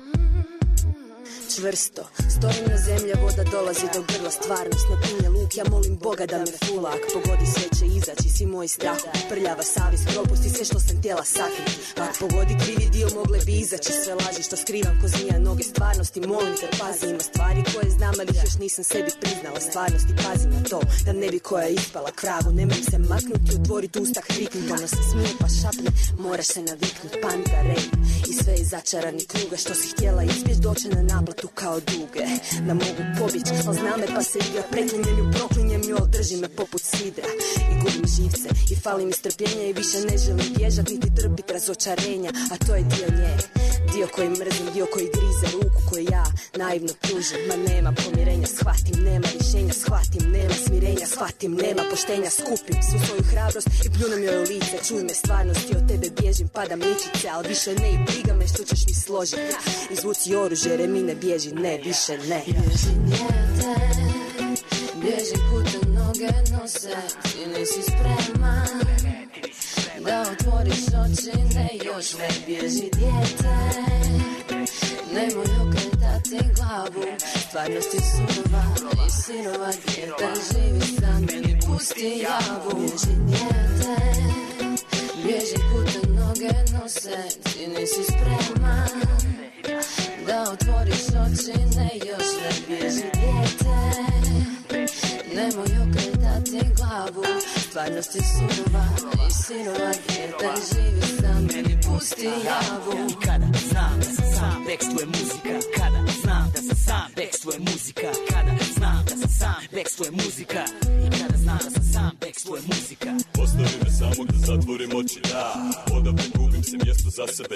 S9: Čvrsto, stojim na zemlje, voda dolazi do grla, stvarnost napinje luk, ja molim Boga da me fula, ak pogodi sve će izaći, svi moji strahovi, prljava savjest, propusti sve što sam htjela sakriti, ak pogodi krivi dio mogle bi izaći, sve laži što skrivam ko zmija noge stvarnosti, molim te pazi, ima stvari koje znam, ali još nisam sebi priznala stvarnosti, pazi na to, da ne bi koja ispala kravu, nemoj se maknuti, otvorit usta, hriknut, ona se smije pa šapne, moraš se naviknut, panika, rej, i sve je začarani kruga, što si htjela izbjeć, doće na naplatu kao duge, da mogu pobjeći, al znam me pa se igra, preklinjem ju, proklinjem ju, al drži me poput sidra i gubim živce i fali mi strpljenja i više ne želim bježat niti trpit razočarenja, a to je dio nje, dio koji mrzim, dio koji grize ruku koju ja naivno pružim, ma nema pomirenja, shvatim, nema rješenja, shvatim, nema smirenja, shvatim, nema poštenja, skupim svu svoju hrabrost i pljunem joj u lice, čuj me stvarnosti, od tebe bježim, padam ličice, al više ne i briga me što ćeš mi složiti, izvuci oružje, Remi ne bježi, ne, više ne. Bježi njete, bježi kuda noge nose, ti nisi spreman da otvoriš oči, ne još ne bježi dijete. Nemoj okretati glavu, stvarnost je surova i sirova dijete. Živi sam, meni pusti javu. Bježi njete, bježi kuda noge nose, ti nisi spreman da otvoriš oči, ne još ne bježi dijete. Nemoj okretati glavu, stvarnost je surova i sirova dijete. Živi sam, meni pusti javu.
S8: I kada znam da sam sam, bekstvo je muzika. Kada znam da sam sam, bekstvo je muzika. Kada znam da sam sam, bekstvo je muzika. I kada znam da sam sam, bekstvo je muzika.
S10: Ostavi me samog da zatvorim oči, da. Odavde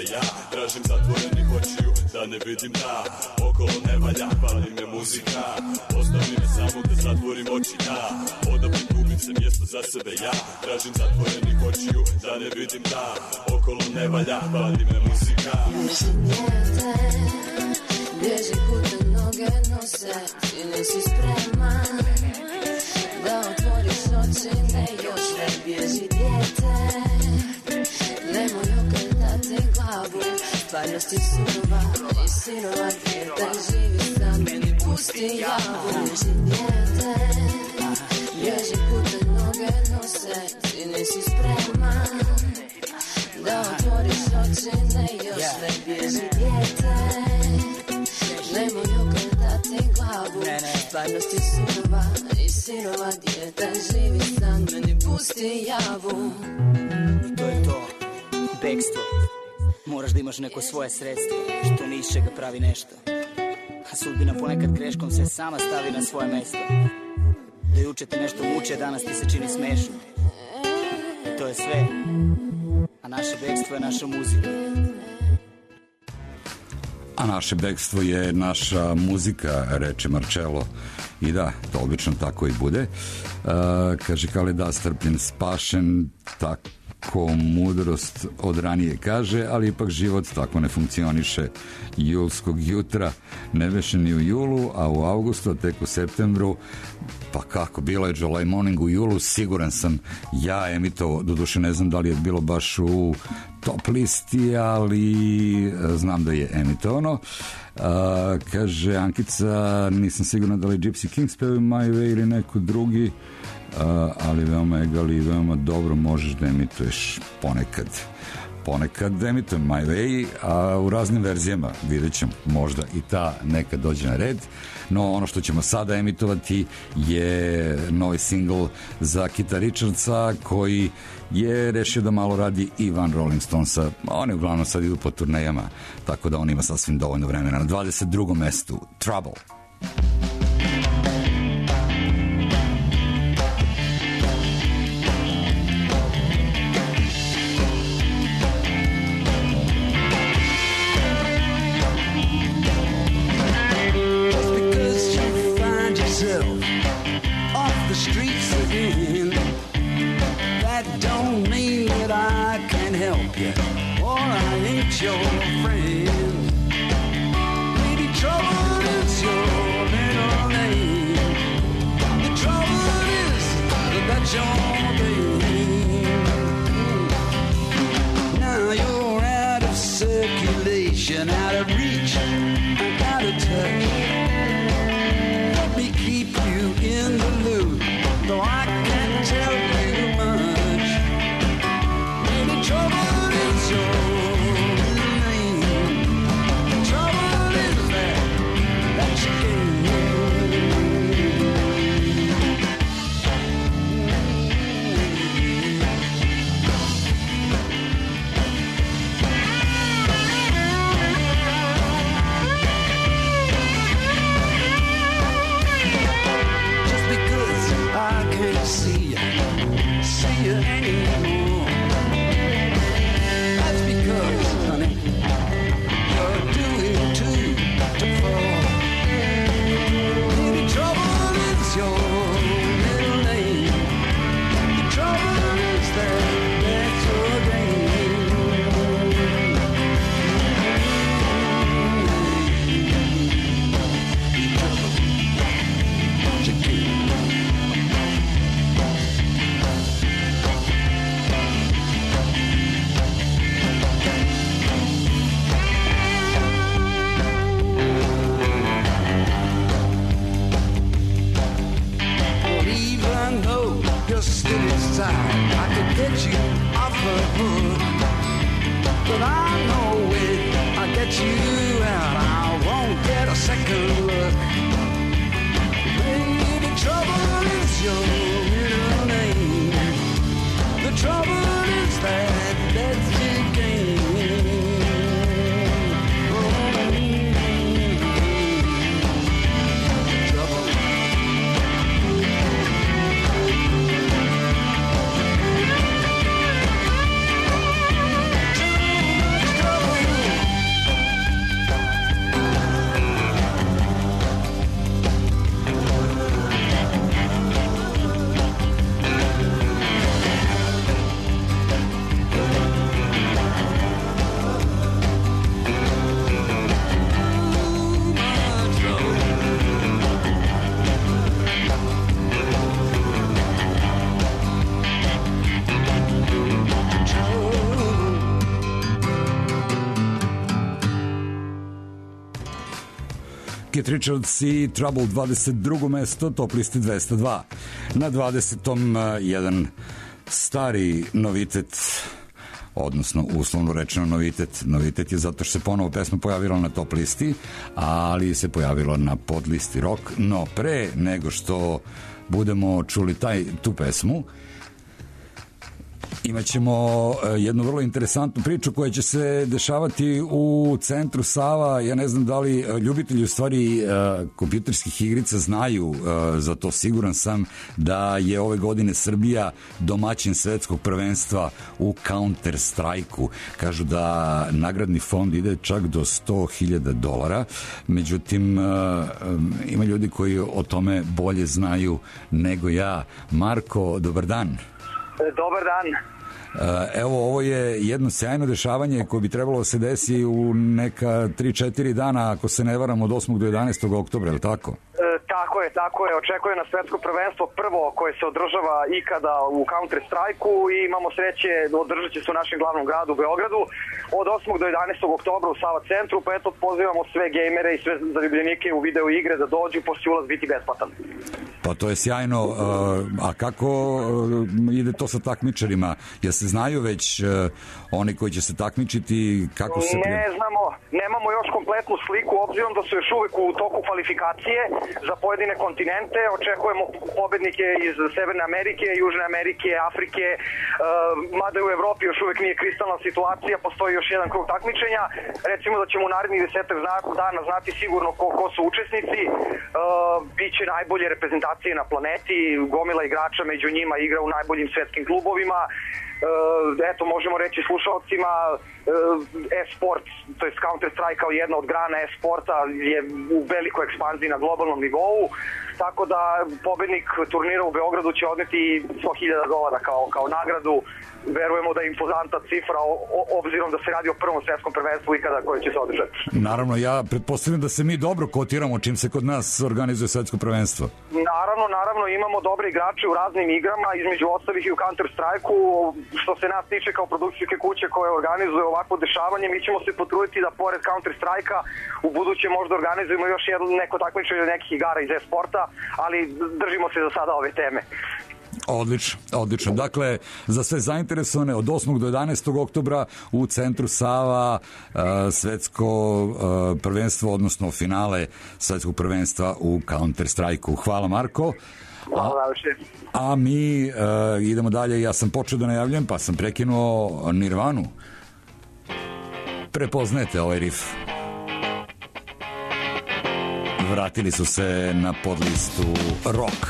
S10: ja tražim zatvorenih očiju da ne vidim da okolo ne valja, pali me muzika, ostavi me samo da zatvorim oči ja, odavde gubim se mjesto za sebe ja tražim zatvorenih očiju da ne vidim da okolo ne valja, pali me muzika.
S9: Bježi djete, bježi kuda noge nose, ti nisi spreman da otvoriš oči, ne još ne bježi djete, nemoj okretati glavu, stvarnost je surova i sinova djete, živi sam, meni pusti javu. Bježi djete, bježi kuda noge nose, ti nisi spreman da otvoriš oči, ne još ne bježi djete, nemoj okretati glavu, stvarnost je surova i sinova djete, živi sam, meni pusti javu.
S8: I to je to, bekstvo. Moraš da imaš neko svoje sredstvo, što ni iz čega pravi nešto. A sudbina ponekad greškom se sama stavi na svoje mesto. Da juče te nešto muče, danas ti se čini smešno. To je sve. A naše bekstvo je naša muzika.
S2: A naše bekstvo je naša muzika, reče Marcello. I da, to obično tako i bude. Uh, kaže Kaleda, strpljen, spašen, tako mudrost od ranije kaže, ali ipak život tako ne funkcioniše. Julskog jutra ne veše ni u julu, a u avgustu, a tek u septembru, pa kako, bilo je July Morning u julu, siguran sam ja emitovao, doduše ne znam da li je bilo baš u top listi, ali znam da je emitovano. Uh, kaže Ankica, nisam sigurna da li Gypsy Kings pevaju My Way ili neko drugi, uh, ali veoma egali i veoma dobro možeš da emituješ ponekad. Ponekad emitujem My Way, a u raznim verzijama, vidjet ćemo, možda i ta nekad dođe na red. No ono što ćemo sada emitovati je novi singl za Kita Richardsa, koji je rešio da malo radi i van Rolling Stonesa. Oni uglavnom sad idu po turnejama, tako da on ima sasvim dovoljno vremena. Na dvadeset drugom mestu Trouble.
S11: Off the streets again, that don't mean that I can help you, or I ain't your friend. Maybe trouble is your middle name. The trouble is that your game. Now you're out of circulation, out of reach, out of touch. In the loop, though I can't tell you much. Maybe trouble is your name. The trouble is that that you see you, see you anymore. That's because, honey, you're doing too to fall. Maybe trouble is your middle name. The trouble is that that's your game. Trouble, you can't. You're still inside, I could get you off the hook, but I know when I get you out, I won't get a second look. Baby, trouble is your middle name. The trouble is that that's your game. Oh, trouble. Trouble.
S2: Keith Richards i Trouble, dvadeset drugo mesto, top listi dvesta dva. Na dvadesetom jedan stari novitet, odnosno uslovno rečeno novitet. Novitet je zato što se ponovo pesma pojavila na top listi, ali se pojavilo na podlisti rock. No pre nego što budemo čuli taj, tu pesmu, imaćemo jednu vrlo interesantnu priču koja će se dešavati u centru Sava. Ja ne znam da li ljubitelji u stvari kompjuterskih igrica znaju za to. Siguran sam da je ove godine Srbija domaćin svetskog prvenstva u Counter Strike-u. Kažu da nagradni fond ide čak do sto hiljada dolara. Međutim, ima ljudi koji o tome bolje znaju nego ja. Marko, dobar dan.
S12: Dobar dan.
S2: Evo, ovo je jedno sjajno dešavanje koje bi trebalo da se desi u neka tri četiri dana, ako se ne varam, od osmog do jedanaestog oktobra, je li tako?
S12: E, tako je, tako je. Očekuje nas svetsko prvenstvo prvo koje se održava ikada u Counter Strike-u i imamo sreće, održat će se u našem glavnom gradu, Beogradu, od osmog do jedanaestog oktobra u Sava centru, pa eto pozivamo sve gejmere i sve zaljubljenike u video igre da dođu, poslije ulaz biti besplatan.
S2: Pa to je sjajno. A kako ide to sa takmičarima? Ja se znaju već oni koji će se takmičiti? Kako se...
S12: Ne znamo, nemamo još kompletnu sliku, obzirom da su još uvek u toku kvalifikacije za pojedine kontinente. Očekujemo pobednike iz Severne Amerike, Južne Amerike, Afrike, mada u Evropi još uvek nije kristalna situacija, postoji još jedan krug takmičenja. Recimo da ćemo u narednih desetak dana znati sigurno ko, ko su učesnici. Biće najbolje reprezentacije na planeti, gomila igrača među njima igra u najboljim svetskim klubovima. Eto, možemo reći slušalcima, e-sport, to je Counter Strike kao jedna od grana e-sporta je u velikoj ekspanziji na globalnom nivou, tako da pobednik turnira u Beogradu će odneti sto hiljada dolara kao, kao nagradu. Verujemo da je impozantna cifra o, o, obzirom da se radi o prvom svetskom prvenstvu ikada koje će se održati.
S2: Naravno, ja pretpostavljam da se mi dobro kotiramo čim se kod nas organizuje svetsko prvenstvo.
S12: Naravno, naravno, imamo dobre igrače u raznim igrama, između ostalih i u Counter Strike-u. Što se nas tiče kao produkcijske kuće koje organizuje ovakvo dešavanje, mi ćemo se potruditi da pored Counter Strike-a u buduće možda organizujemo još jedno neko takmičenje nekih igara iz e-sporta, ali držimo se za sada ove teme.
S2: Odlično, odlično. Dakle, za sve zainteresovane od osmog do jedanaestog oktobra u centru Sava uh, svetsko uh, prvenstvo, odnosno finale svetskog prvenstva u Counter Strike-u. Hvala, Marko. A, a mi uh, idemo dalje. Ja sam počeo da najavljam, pa sam prekinuo Nirvanu. Prepoznajte ovaj riff. Vratili su se na podlistu rock.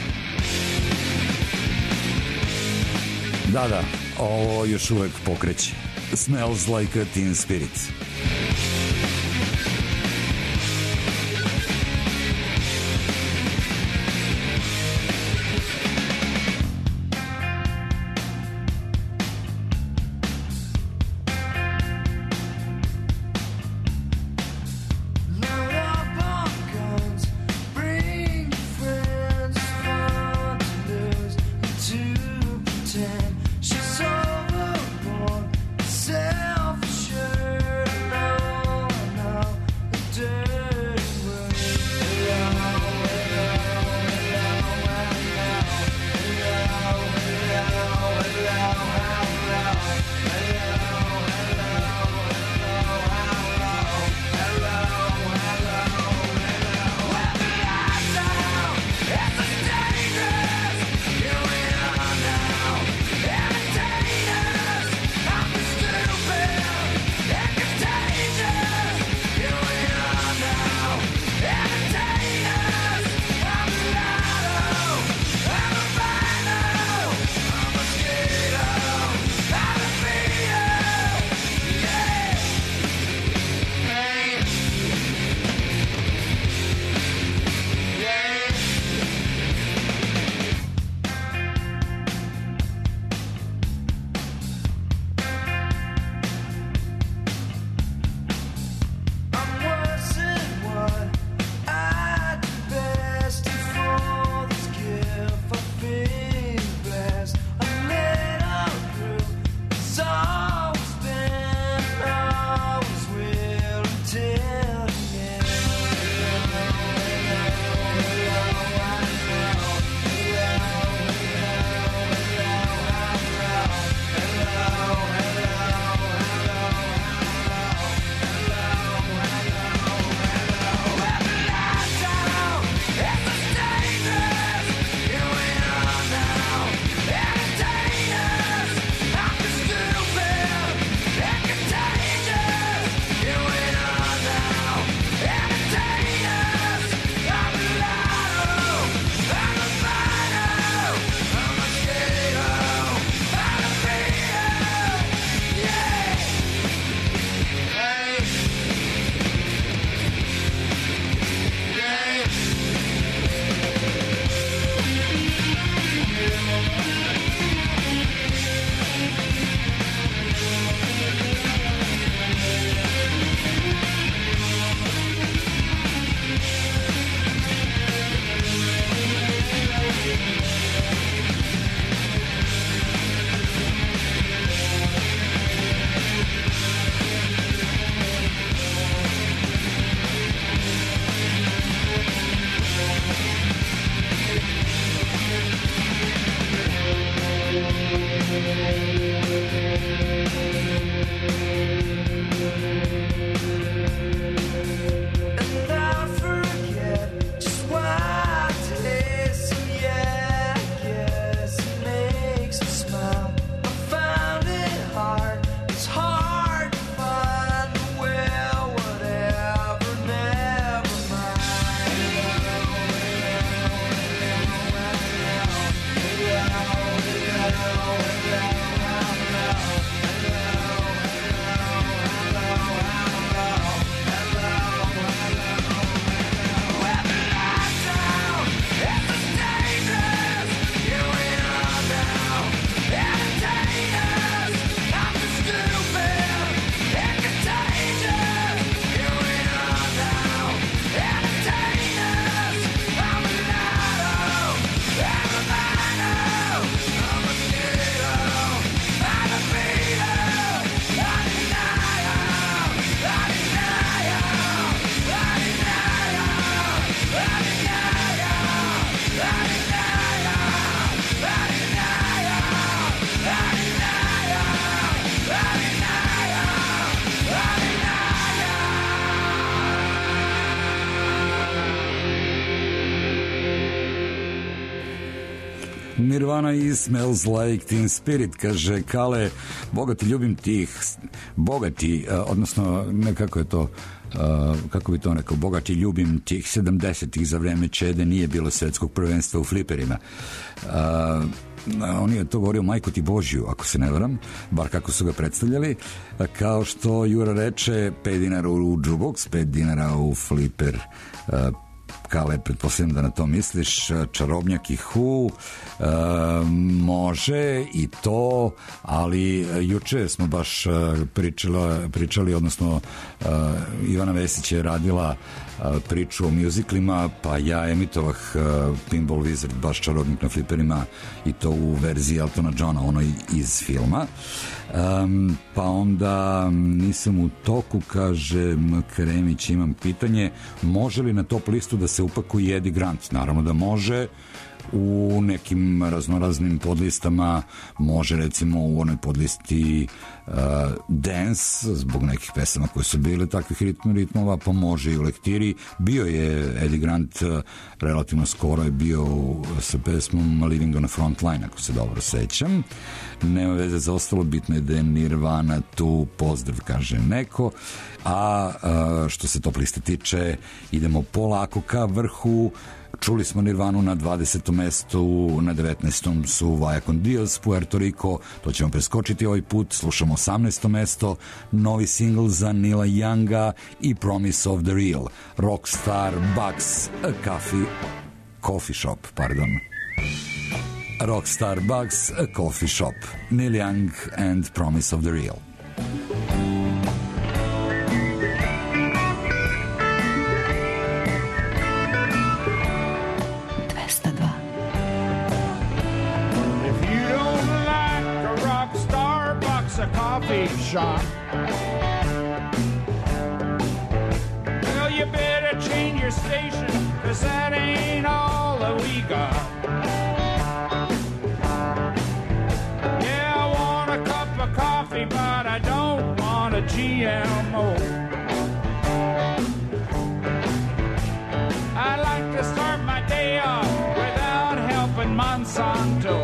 S2: Da, da, ovo još uvek pokreće. Smells like a Teen Spirit.
S6: She's overboard, self-assured.
S2: Nirvana i Smells Like Teen Spirit, kaže Kale, bogati ljubim tih, bogati, uh, odnosno, ne kako je to, uh, kako bi to rekao, bogati ljubim tih sedamdesetih za vreme Čede nije bilo svetskog prvenstva u fliperima. Uh, on je to govorio Majko ti Božju, ako se ne varam, bar kako su ga predstavljali, kao što Jura reče, pet dinara u jukebox, pet dinara u fliper. uh, Kale, pretpostavljam da na to misliš, Čarobnjak i Hu, e, može i to, ali juče smo baš pričali, pričali odnosno e, Ivana Vesić je radila e, priču o muziklima, pa ja emitovah e, Pinball Wizard, baš Čarobnjak na fliperima, i to u verziji Eltona Johna, ono iz filma. Um, pa onda nisam u toku, kaže M. Kremić, imam pitanje, može li na top listu da se upakuje Eddie Grant? Naravno da može, u nekim raznoraznim podlistama može, recimo u onoj podlisti uh, Dance, zbog nekih pesama koje su bile takvih ritm, ritmova, pa može i u lektiri. Bio je Eddie Grant, uh, relativno skoro je bio sa pesmom Living on a Frontline, ako se dobro sećam. Nema veze za ostalo, bitno je da je Nirvana tu, pozdrav, kaže neko. A uh, što se top liste tiče, idemo polako ka vrhu. Čuli smo Nirvanu na dvadesetom mestu, na devetnaestom su Vaya con Dios, Puerto Rico, to ćemo preskočiti ovaj put, slušamo osamnaesto mesto, novi singl za Neila Younga i Promise of the Real, Rockstar Bucks, a coffee, coffee shop, pardon. Rockstar Bucks, a coffee shop, Neil Young and Promise of the Real.
S13: A coffee shop. Well, you better change your station, 'cause that ain't all that we got. Yeah, I want a cup of coffee, but I don't want a G M O. I like to start my day off without helping Monsanto.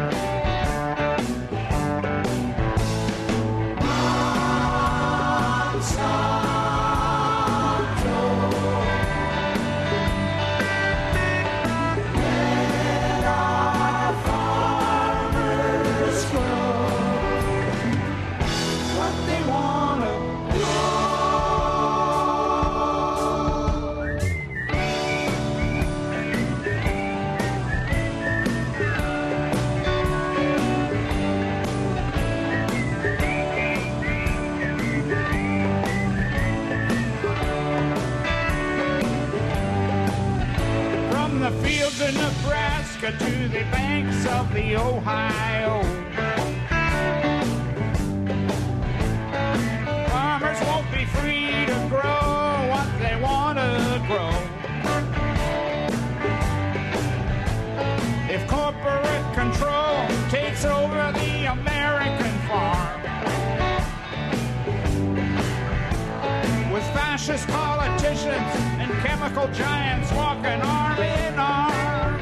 S13: Nebraska to the banks of the Ohio. Farmers won't be free to grow what they want to grow. If corporate control takes over the American farm, with fascist politicians and chemical giants walking arm in arm.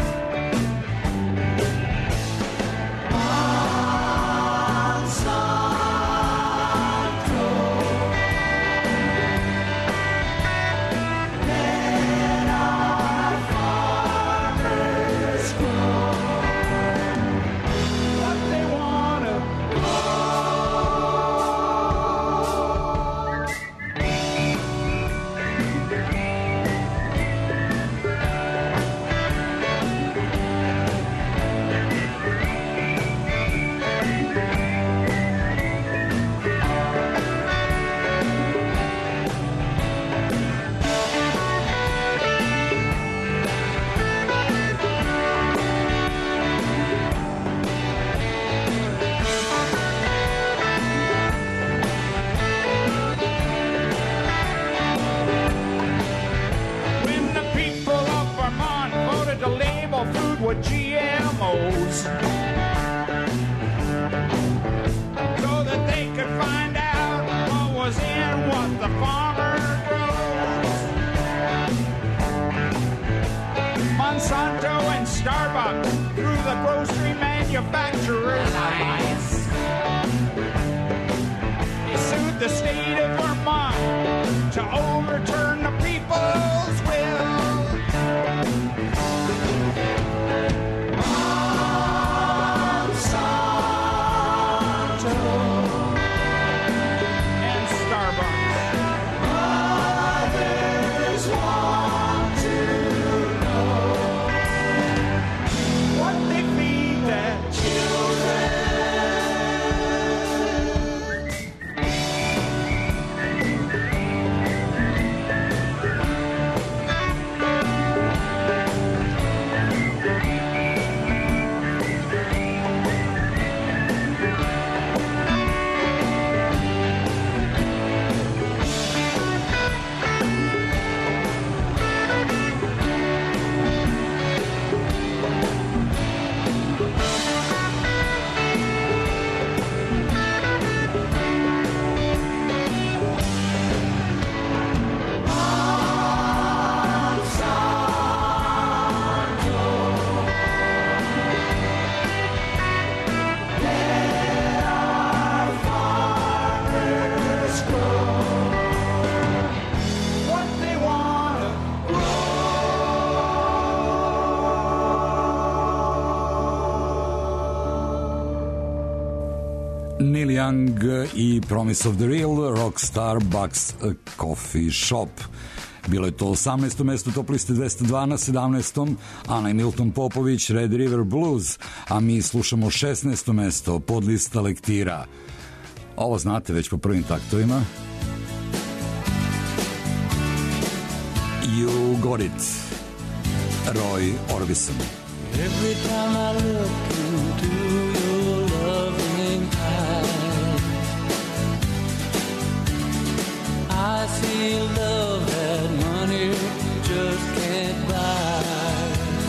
S13: With G M Os so that they could find out what was in what the farmer grows. Monsanto and Starbucks through the grocery manufacturers. He sued the state of Vermont to overturn the people's will.
S2: Neil Young i Promise of the Real, Rockstar Bucks Coffee Shop. Bilo je to osamnaesto mesto Top liste dvesta dva, na sedamnaestom Ana i Milton Popović, Red River Blues, a mi slušamo šesnaesto mesto podlista lektira. Ovo znate već po prvim taktovima. You Got It, Roy Orbison.
S6: Every time I look into your loving eyes, I see love that money just can't buy.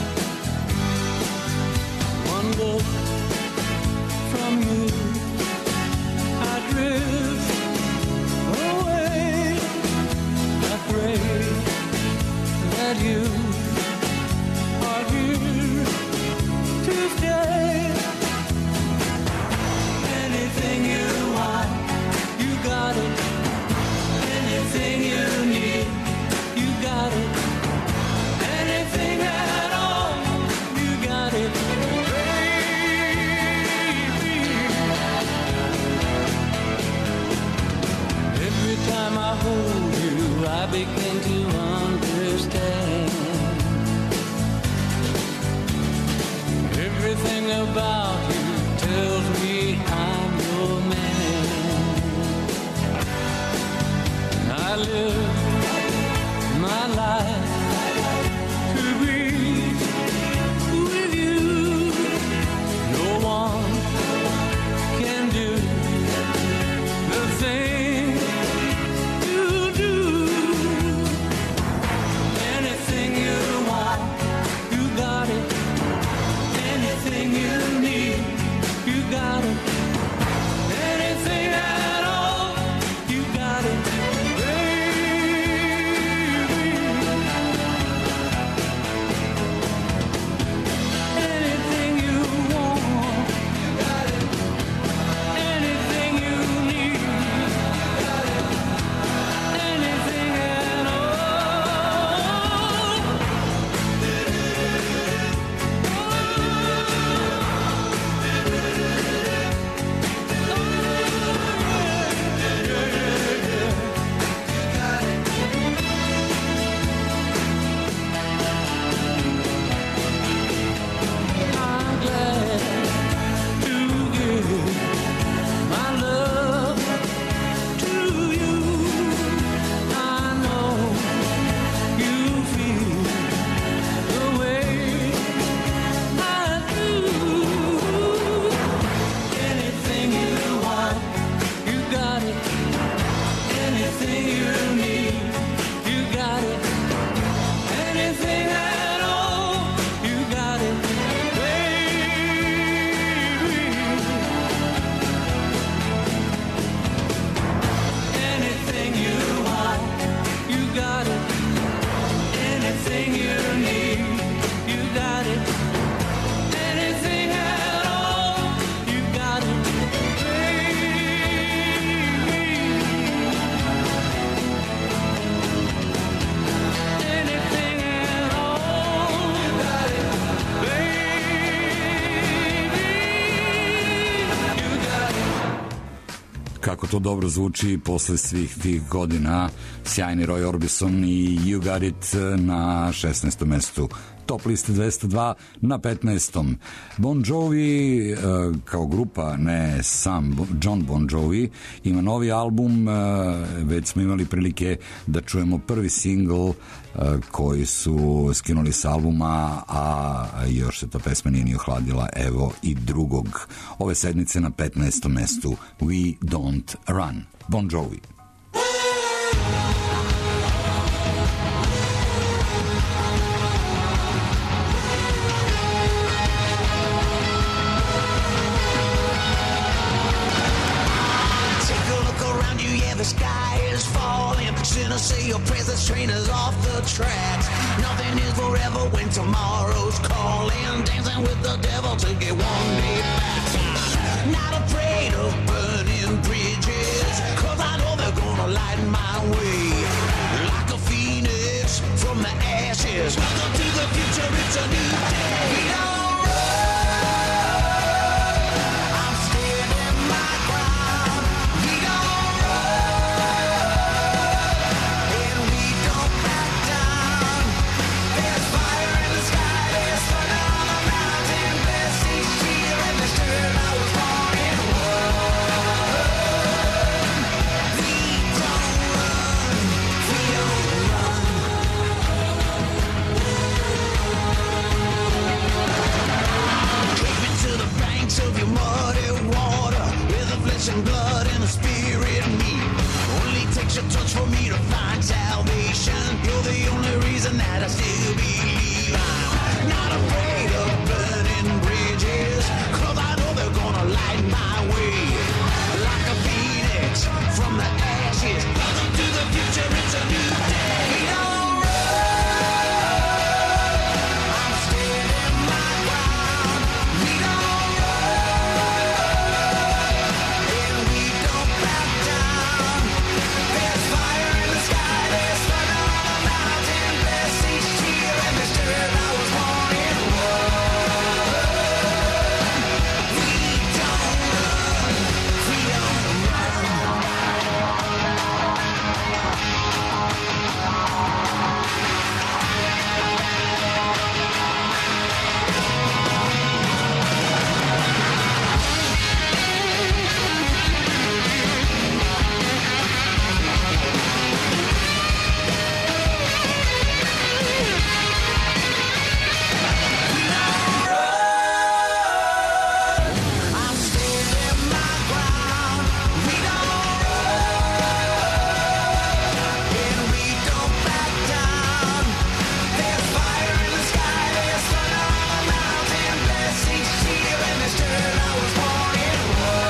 S6: One look from you, I drift away. I pray that you are here to stay. Anything you want, you got it. Anything you need, you got it. Anything at all, you got it. Baby, every time I hold you, I begin to understand.
S2: Kako to dobro zvuči posle svih tih godina. Sjajni Roy Orbison i You Got It na šesnaestom mestu Top liste dvesta dva. Na petnaestom Bon Jovi kao grupa, ne sam John Bon Jovi, ima novi album. Već smo imali prilike da čujemo prvi single koji su skinuli s albuma, a još se ta pesma nije ni ohladila. Evo i drugog ove sedmice na petnaestom mestu We Don't Run, Bon Jovi.
S14: The sky is falling. Shouldn't say your presence, train is off the tracks. Nothing is forever when tomorrow's calling. Dancing with the devil to get one day back. Not afraid of burning bridges, cause I know they're gonna light my way. Like a phoenix from the ashes. Welcome to the future, it's a new day. We don't run, I'm standing my ground. We don't and we don't back down. There's fire in the sky, there's thunder on the mountain. Bless each cheer and the dirt I was born in. We don't run, we don't run. Take me to the banks of your muddy water, where the flesh and blood and the spirit meet. Only takes a touch for me to find salvation. You're the only reason that I still believe. I'm not afraid of burning bridges, cause I know they're gonna light my way. Like a phoenix from the ashes. Welcome to the future, it's a new day. We don't run, I'm standing my ground. We don't run, and we don't back down. There's fire in the sky, there's thunder on the mountain. Bless each tear and the dirt I was born in. We don't run, we don't run. I'm standing my ground. We don't run, and we don't back down. There's fire in the sky, there's thunder on the mountain. Bless each tear and the dirt I was born in.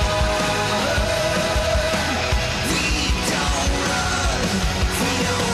S14: We don't run, we don't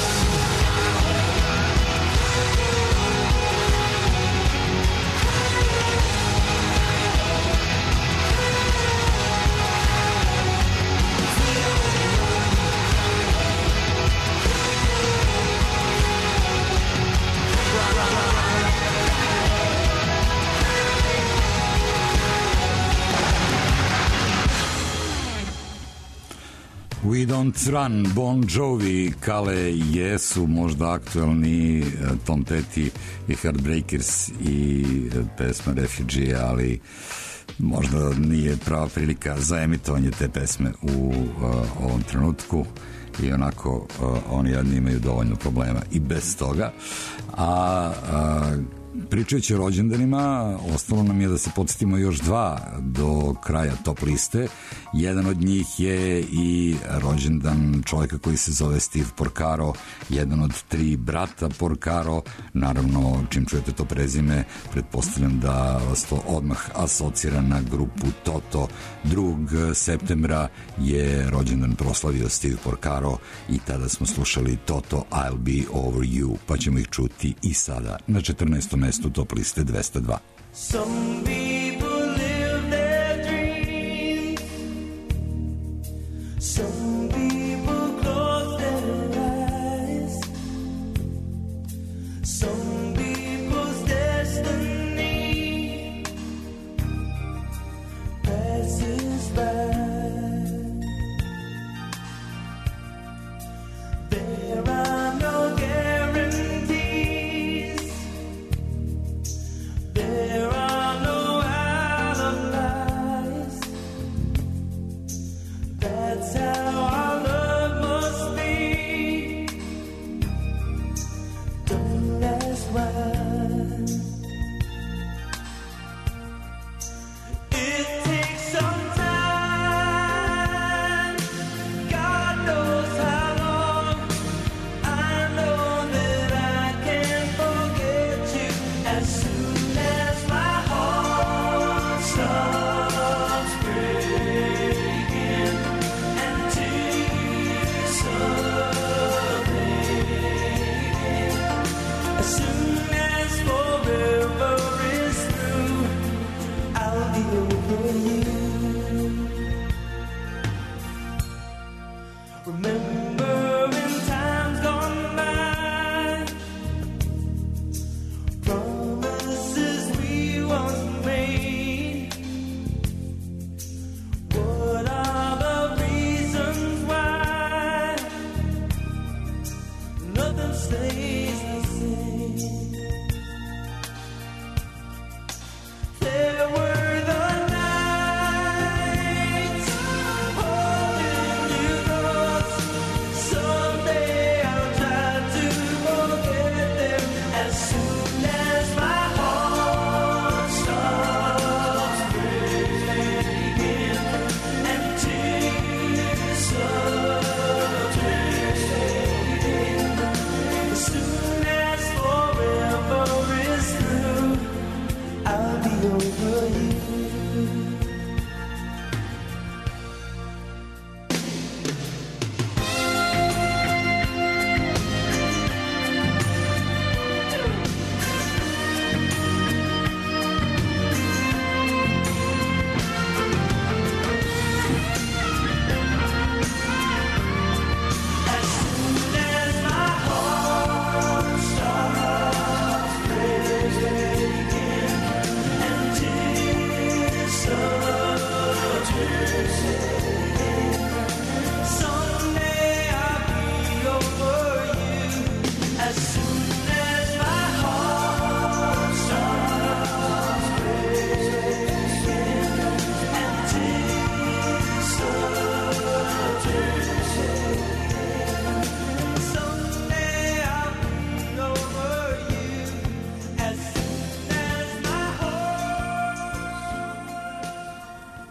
S2: We Don't Run, Bon Jovi. Kale, jesu možda aktuelni eh, Tom Petty i Heartbreakers i eh, pesma Refugee, ali možda nije prava prilika za emitovanje te pesme u uh, ovom trenutku i onako uh, oni jadni imaju dovoljno problema i bez toga. A uh, pričajući o rođendanima, ostalo nam je da se podsjetimo još dva do kraja top liste. Jedan od njih je i rođendan čovjeka koji se zove Steve Porcaro, jedan od tri brata Porcaro. Naravno, čim čujete to prezime, pretpostavljam da vas to odmah asocira na grupu Toto. drugog septembra je rođendan proslavio Steve Porcaro i tada smo slušali Toto I'll Be Over You, pa ćemo ih čuti i sada na četrnaestom mestu top liste dvesta dva.
S6: Some people live their dreams. Some people close their eyes. Some people's destiny passes by.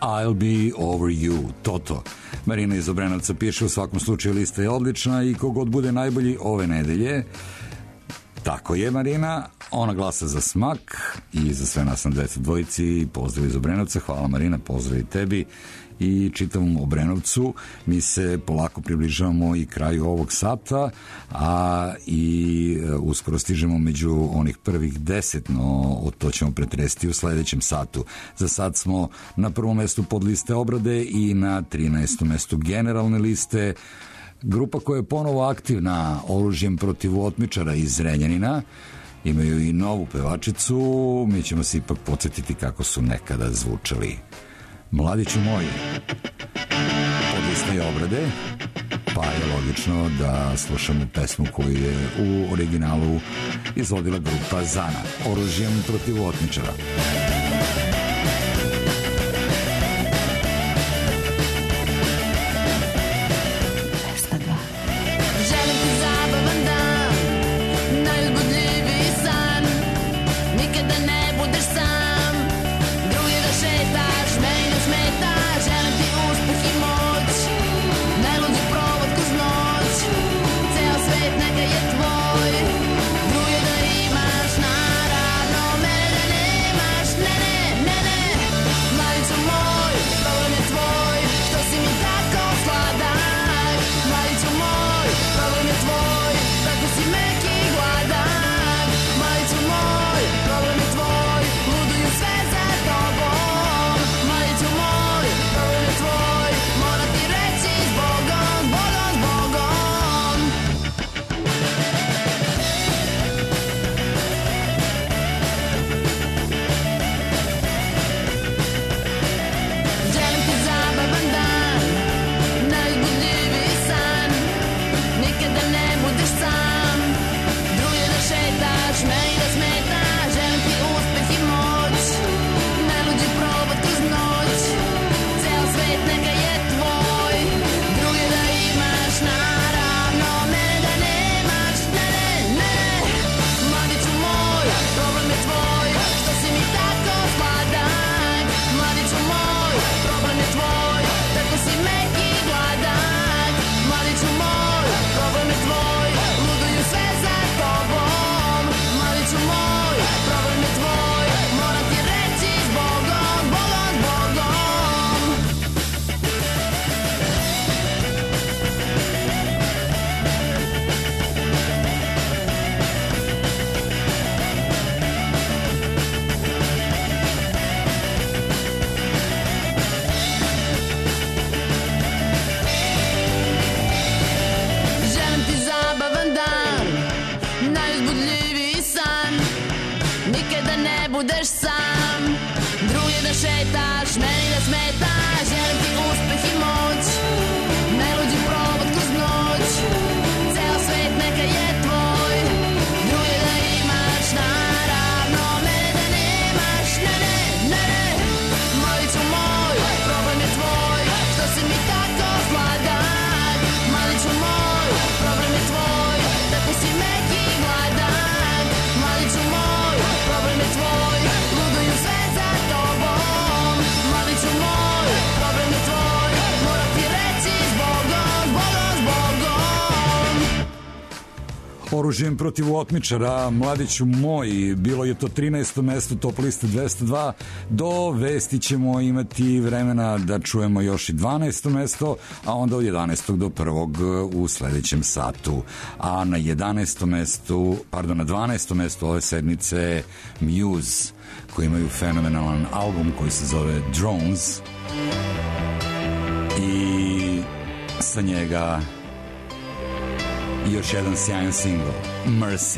S2: I'll be over you, Toto. Marina iz Obrenovca piše, u svakom slučaju lista je odlična i kogod bude najbolji ove nedelje. Tako je, Marina, ona glasa za Smak i za sve nas na dvesta dvojici. Pozdrav iz Obrenovca, hvala Marina, pozdrav i tebi i čitavom Obrenovcu. Mi se polako približavamo i kraju ovog sata, a i uskoro stižemo među onih prvih deset, no to ćemo pretresti u sledećem satu. Za sad smo na prvom mestu pod liste obrade i na trinaestom mestu generalne liste. Grupa koja je ponovo aktivna, Oružjem protiv otmičara iz Zrenjanina, imaju i novu pevačicu, mi ćemo se ipak podsjetiti kako su nekada zvučali. Mladiću moji, pod liste obrade, pa je logično da slušamo pesmu koju je u originalu izvodila grupa Zana, Oružjem protiv otmičara.
S15: budeš sam, drugdje da šetaš, meni da smetaš, želim ti uspeh i moć, najluđi probod kroz noć, ceo svet neka je tvoj, drugdje da imaš, naravno, mene da nemaš, ne, ne, ne, ne, maliću moj, problem je tvoj, što si mi tako sladak, maliću moj, problem je tvoj, tako si meki i gladak, maliću moj, problem je tvoj, luduju sve za tobom, maliću moj, problem je tvoj, moram ti reći zbogom, zbogom, zbogom.
S2: Oružjem protiv otmičara, mladiću moj, bilo je to trinaesto mesto top liste dvesta dva, do vesti ćemo imati vremena da čujemo još i dvanaesto mesto, a onda od jedanaestog do prvog u sledećem satu. A na jedanaestom mestu, pardon, na dvanaestom mestu ove sedmice Muse, koji imaju fenomenalan album koji se zove Drones i sa njega još jedan sjajan single, Mercy.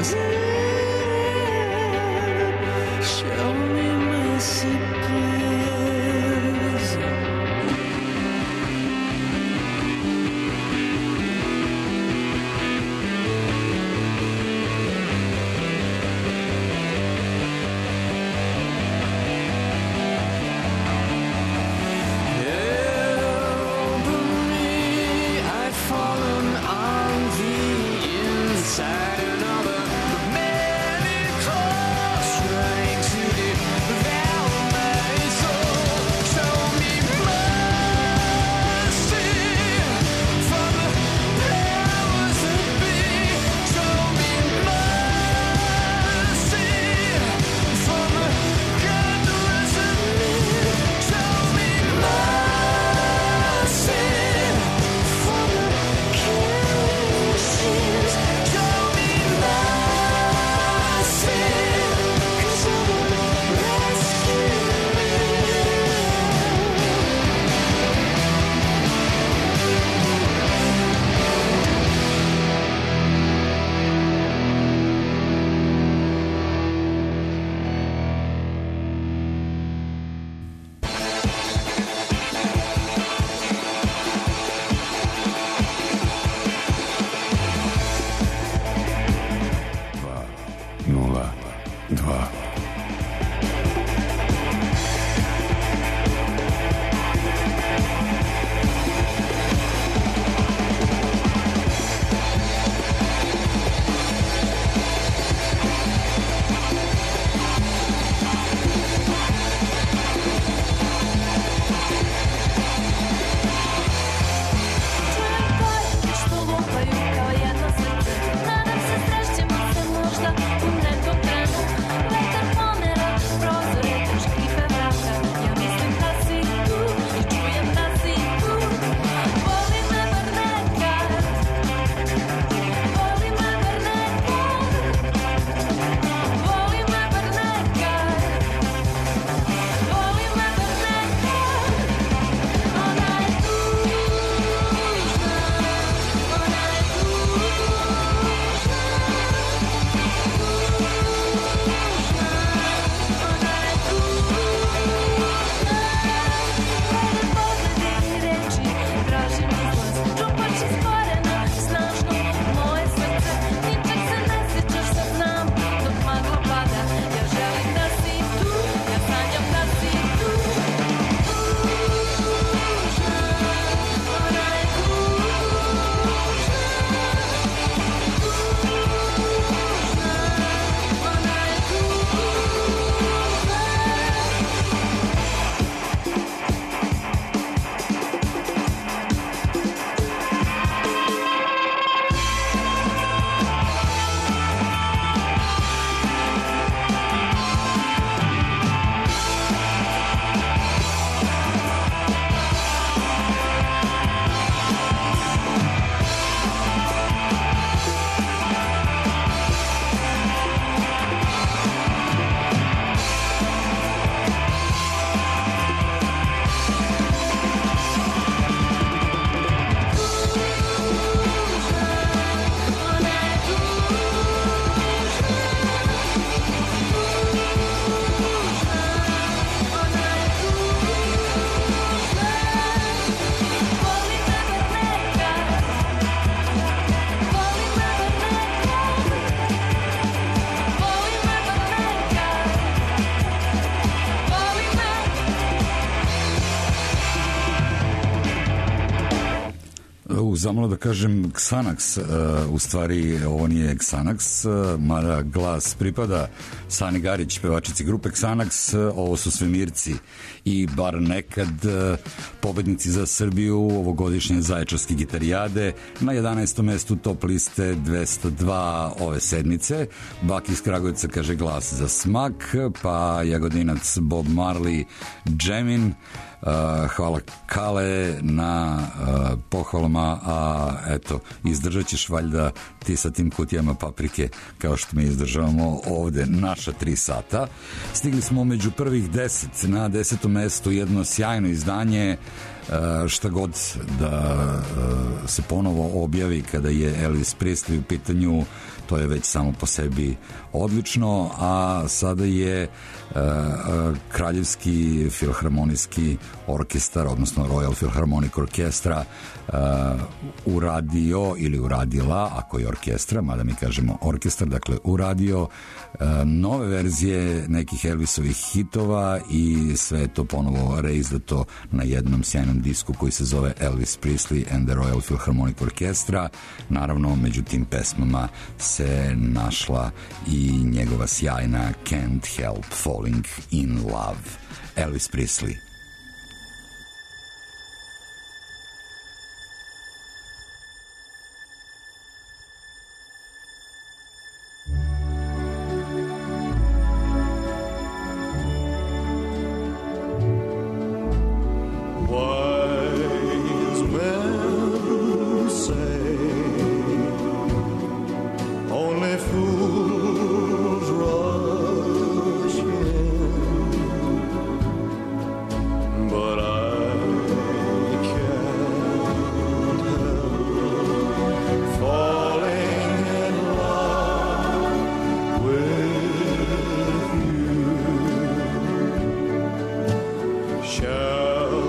S6: Show me mercy, please. Help me, I've fallen on the inside. Another many claws trying to devour my soul. Show me mercy from the powers that be. Show me mercy from the goodness of me. Show me mercy from the killing machines. Show me mercy, 'cause you will rescue me.
S2: nula dva.
S4: Što lupaju kao jedno srce. Nadam se srećemo se možda u nekom trenu. Vetar pomera prozore, škripe vrata. Ja mislim da si tu i čujem da si tu. Voli me bar nekad, voli me bar nekad, voli me bar nekad, voli me bar nekad. Ona je tužna, ona je pogledi reči, tražim izlaz. Čupač iz korena, snažno moje srce. Ničeg se ne sjećaš, sad znam, dok magla pada. Ja želim da si tu, ja sanjam da si tu. Tužna, ona je tužna, ona je
S2: Zamalo da kažem Xanax, uh, u stvari ovo nije Xanax, uh, mada glas pripada Sani Garić, pevačici grupe Xanax, uh, ovo su svemirci i bar nekad uh, pobednici za Srbiju ovogodišnje Zaječarske gitarijade na jedanaestom mestu top liste dvesta dva ove sedmice. Baki iz Kragujevca kaže glas za smak, pa Jagodinac Bob Marley Jamin. Uh, hvala Kale na uh, pohvalama, a eto, izdržat ćeš valjda ti sa tim kutijama paprike kao što mi izdržavamo ovde naša tri sata. Stigli smo među prvih deset, na desetom mestu jedno sjajno izdanje, uh, šta god da uh, se ponovo objavi kada je Elvis Presley u pitanju, to je već samo po sebi odlično, a sada je uh, uh, Kraljevski filharmonijski orkestar, odnosno Royal Philharmonic Orchestra uh, uradio ili uradila, ako je orkestra, mada mi kažemo orkestar, dakle uradio uh, nove verzije nekih Elvisovih hitova i sve je to ponovo reizdato na jednom sjajnom disku koji se zove Elvis Presley and the Royal Philharmonic Orchestra. Naravno, među tim pesmama se našla i njegova sjajna Can't Help Falling in Love. Elvis Presley.
S10: Wise men say only fools rush in, but I can't help falling in love with you. Shall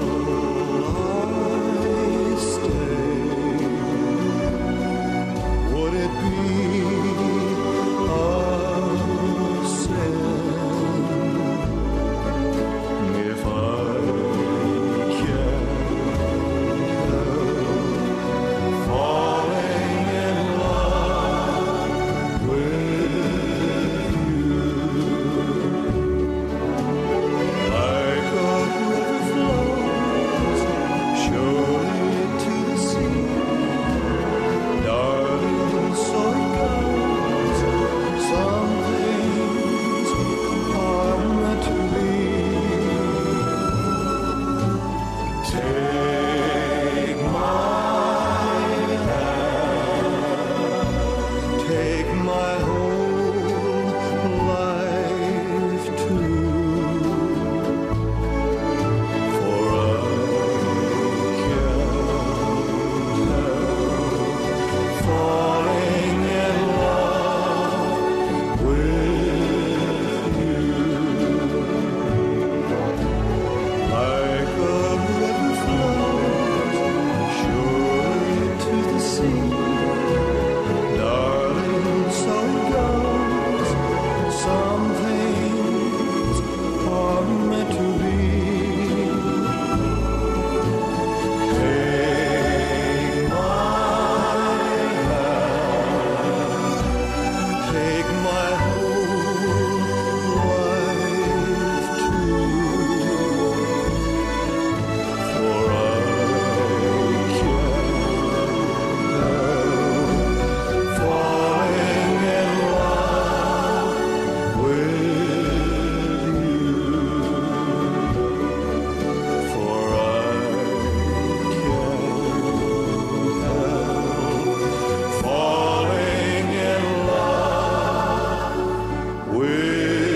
S10: would it be a sin if I can't help falling in love with you? Like a river flows surely to the sea, darling, so it goes. Some things are meant to be. Take my hand, take my whole life too, for I can't help falling in love with you. Like a river flows surely to the sea, darling, so it goes. Some things are meant to be. Take my hand, take my whole life too, for I can't help falling in love with you, for I can't help falling in love with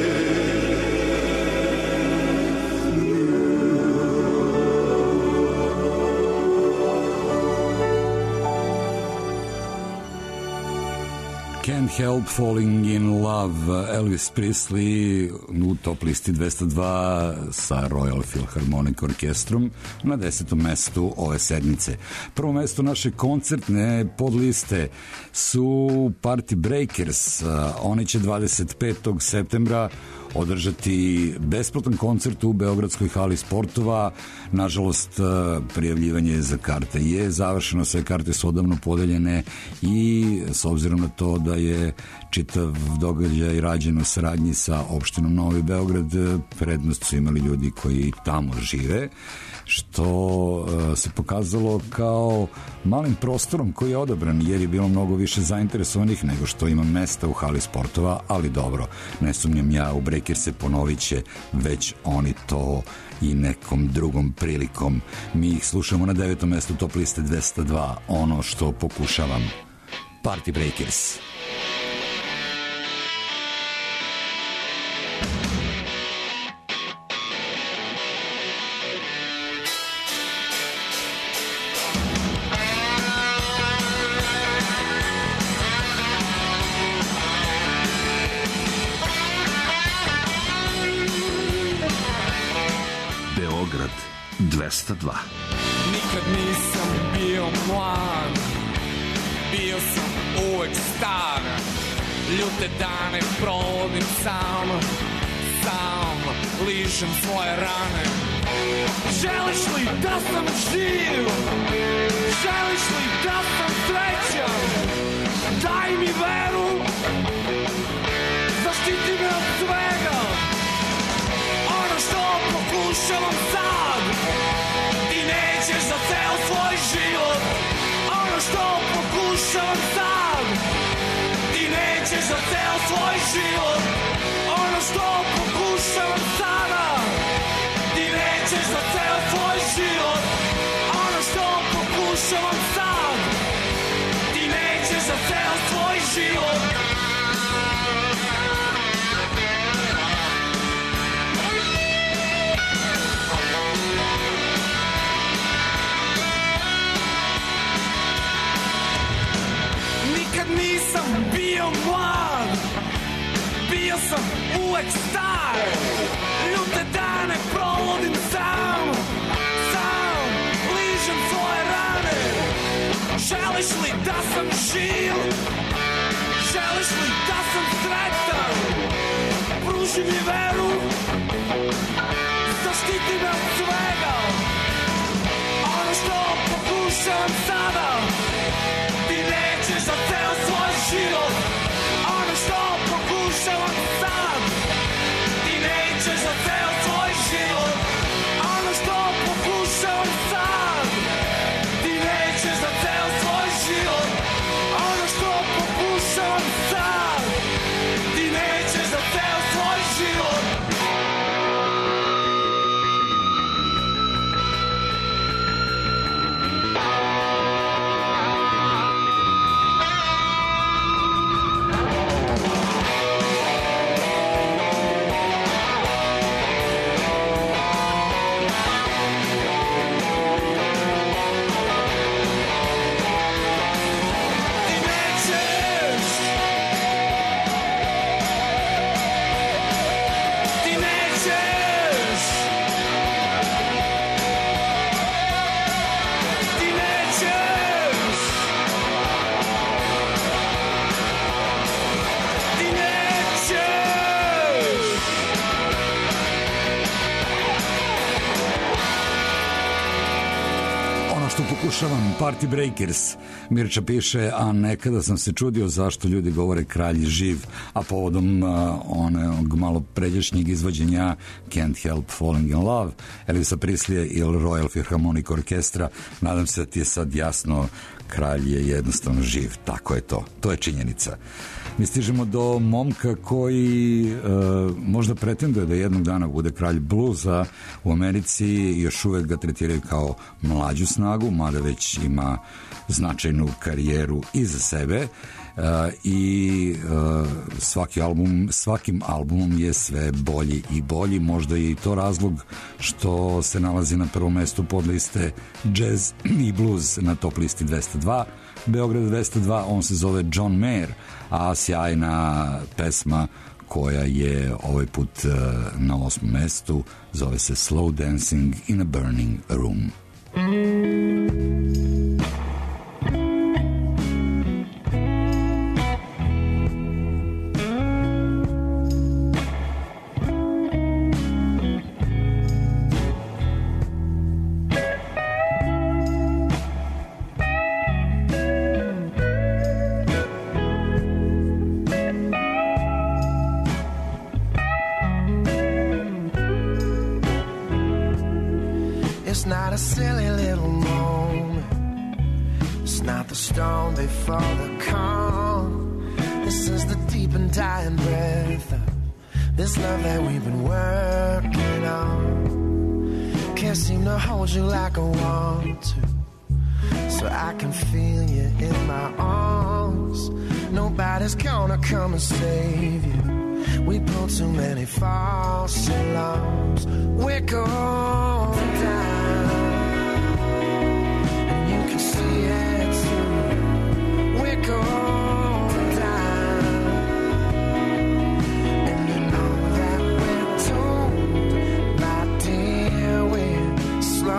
S2: Can't Help Falling in Love, Elvis Presley u top listi dvesta dva sa Royal Philharmonic Orkestrom na desetom mestu ove sedmice. Prvo mesto naše koncertne podliste su Party Breakers. Oni će dvadeset petog septembra održati besplatan koncert u Beogradskoj hali sportova. Nažalost, prijavljivanje za karte je završeno, sve karte su odavno podeljene i s obzirom na to da je čitav događaj rađen u saradnji sa opštinom Novi Beograd, prednost su imali ljudi koji tamo žive, što se pokazalo kao malim prostorom koji je odabran, jer je bilo mnogo više zainteresovanih nego što ima mesta u hali sportova, ali dobro, ne sumnjam ja u Breakerse, ponovit će već oni to i nekom drugom prilikom. Mi ih slušamo na devetom mestu top liste dvesta dva, ono što pokušavam. Party Breakers.
S16: Thank dvesta dva.
S17: Nikad nisam bio mlad, bio sam uvek star. Ljute dane provodim sam, sam ližem svoje rane. Želiš li da sam živ? Želiš li da sam srećan? Daj mi veru, zaštiti me od svega. Ono što pokušavam sad, ti nećeš za ceo svoj život. Ono što pokušavam sad, ti nećeš za ceo svoj život. Ono što pokušavam sada, ti nećeš za ceo svoj život. Ono što pokušavam sad, ti nećeš za ceo svoj život. Nikad nisam bio mlad, bio sam uvek star. Ljute dane provodim sam, sam ližem svoje rane. Želiš li da sam živ? Želiš li da sam sretan? Pruži mi veru, zaštiti me od svega. Ono što pokušavam sada, ti nećeš za ceo svoj život. Ono što pokušavam sad, ti nećeš za ceo svoj život. Ono što pokušavam sad, ti nećeš za ceo svoj život. Ono što pokušavam sad, ti nećeš za ceo svoj život.
S2: Pokušavam, Party Breakers. Mirča piše, a nekada sam se čudio zašto ljudi govore kralj živ, a povodom uh, onog malo pređašnjeg izvođenja Can't Help Falling in Love, Elvisa Prislija ili Royal Philharmonic Orkestra. Nadam se da ti je sad jasno, kralj je jednostavno živ. Tako je to. To je činjenica. Mi stižemo do momka koji uh, možda pretenduje da jednog dana bude kralj bluza u Americi. Još uvek ga tretiraju kao mlađu snagu, mada već ima značajnu karijeru iza sebe. Uh, i uh, svaki album, svakim albumom je sve bolji i bolji. Možda je i to razlog što se nalazi na prvom mestu pod liste Jazz i Blues na top listi dvesta dva. Beograd dvesta dva, on se zove John Mayer, a sjajna pesma koja je ovaj put uh, na osmom mestu zove se Slow Dancing in a Burning Room.
S18: A silly little moment. It's not the storm before the calm. This is the deep and dying breath of this love that we've been working on. Can't seem to hold you like I want to, so I can feel you in my arms. Nobody's gonna come and save you. We pulled too many false alarms. We're going down. See it too. We're going down, and you know that we're told, my dear, we're slow.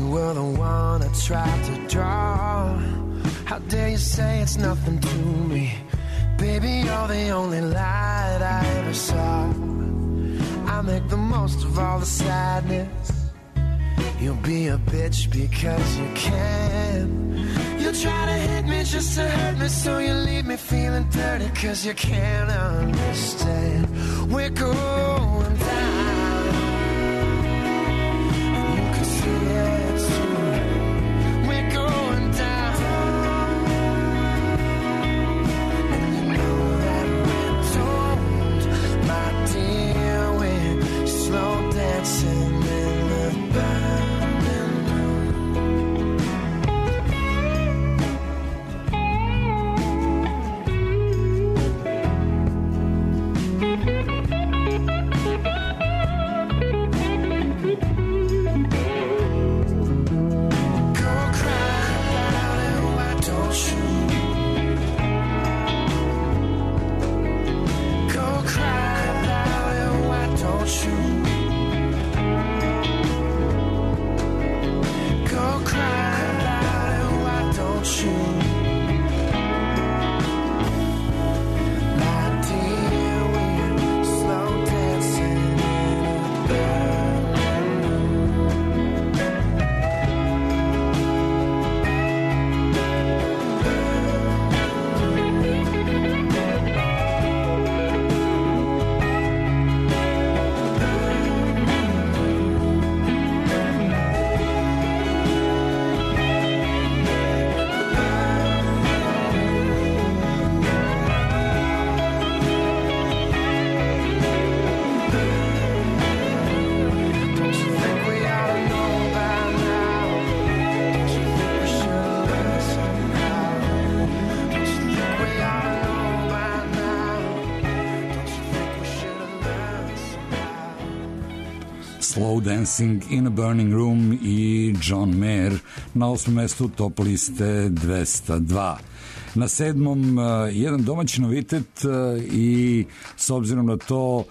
S18: were the one I tried to draw. How dare you say it's nothing to me? Baby, you're the only light I ever saw. I make the most of all the sadness. You'll be a bitch because you can. You try to hit me just to hurt me, so you leave me feeling dirty cause you can't understand. We're going down, and you can see it too. We're going down, and you know that we're doomed. My dear, we're slow dancing in the burning room.
S2: Slow Dancing in a Burning Room i John Mayer na osmom mestu top liste dvesta dva. Na sedmom uh, jedan domaći novitet uh, i s obzirom na to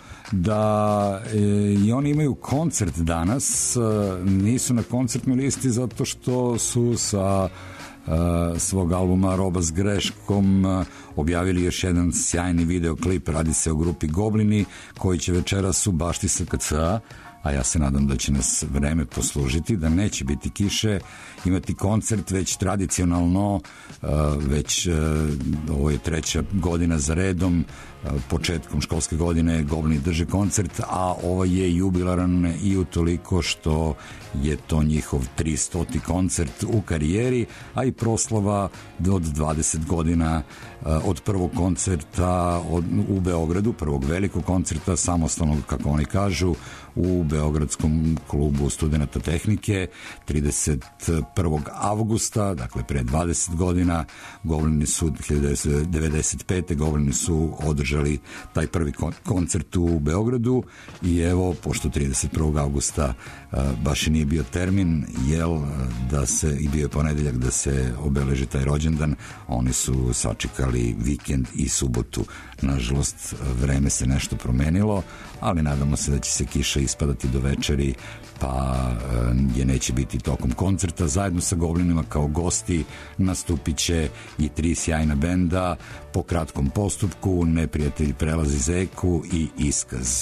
S2: da e, i oni imaju koncert danas, uh, nisu na koncertnoj listi zato što su sa Uh, svog albuma Roba s greškom uh, objavili još jedan sjajni videoklip. Radi se o grupi Goblini koji će večeras u bašti S K C-a, a ja se nadam da će nas vreme poslužiti, da neće biti kiše, imati koncert već tradicionalno, uh, već uh, ovo je treća godina za redom, uh, početkom školske godine Goblini drže koncert, a ovo je jubilaran i utoliko što je to njihov tristoti koncert u karijeri, a i proslava od dvadeset godina od prvog koncerta od, u Beogradu, prvog velikog koncerta samostalnog, kako oni kažu, u Beogradskom klubu studenata tehnike trideset prvog avgusta, dakle pre dvadeset godina. Goblini su hiljadu devetsto devedeset pete. Goblini su održali taj prvi koncert u Beogradu i evo, pošto trideset prvog avgusta baš i nije bio termin, jel, da se, i bio je ponedeljak da se obeleži taj rođendan, oni su sačekali vikend i subotu. Nažalost, vreme se nešto promenilo, ali nadamo se da će se kiša ispadati do večeri, pa je neće biti tokom koncerta. Zajedno sa Goblinima kao gosti nastupit će i tri sjajna benda po kratkom postupku, Neprijatelj prelazi zeku i Iskaz.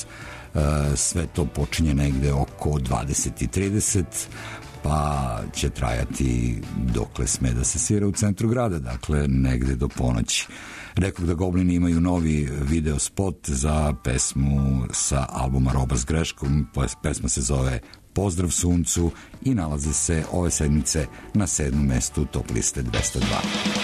S2: Sve to počinje negde oko dvadeset i trideset, pa će trajati dokle sme da se svira u centru grada, dakle negde do ponoći. Rekao da Goblini imaju novi video spot za pesmu sa albuma Roba s greškom. Pesma se zove Pozdrav suncu i nalazi se ove sedmice na sedmom mestu top liste dvesta dva.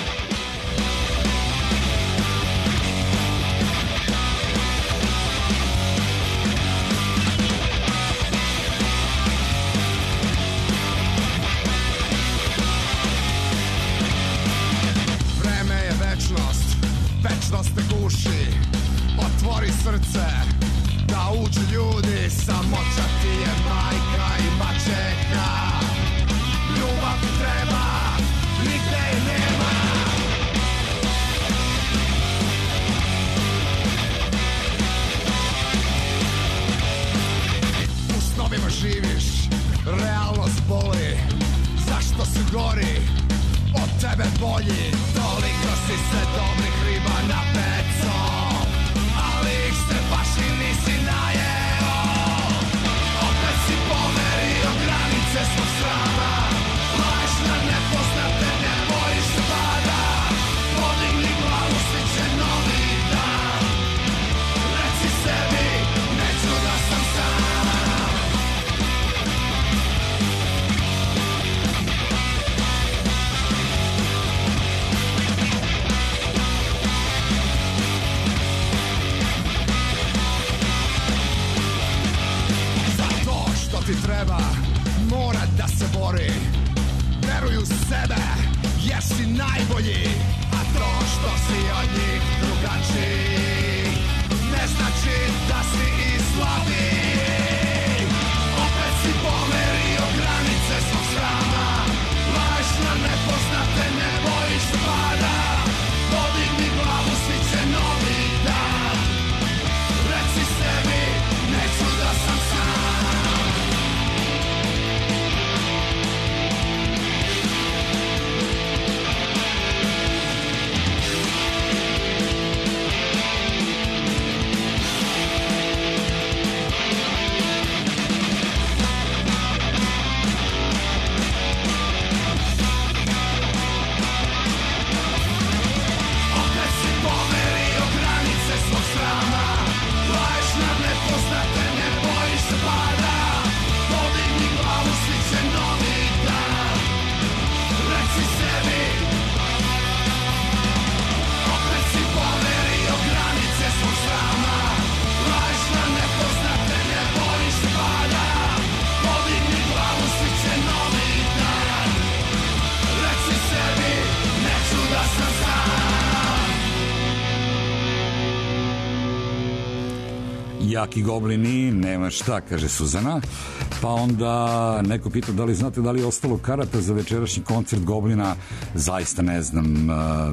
S16: Večnost te guši, otvori srce, da uđu ljudi, samoća ti je majka i mačeha. Ljubav ti treba, nigde je nema. tebe bolji, toliko si se dobrih riba na peco, ali ih se baš i nisi najeo. Opet si pomerio granice svog srama, laješ na nepoznate, ne bojiš se pada. Podigni glavu, sviće novi dan, reci sebi, neću da sam sam. Ti treba, mora da se bori. Veruj u sebe, jer si najbolji. A to što si od njih drugačiji ne znači da si i slabiji. Opet si pomerio granice svog srama, laješ na nepoznate, ne bojiš se pada. Podigni glavu, sviće novi dan, reci sebi, neću da sam sam.
S2: Jaki goblini, nema šta, kaže Suzana. Pa onda neko pita da li znate da li je ostalo karata za večerašnji koncert Goblina. Zaista ne znam,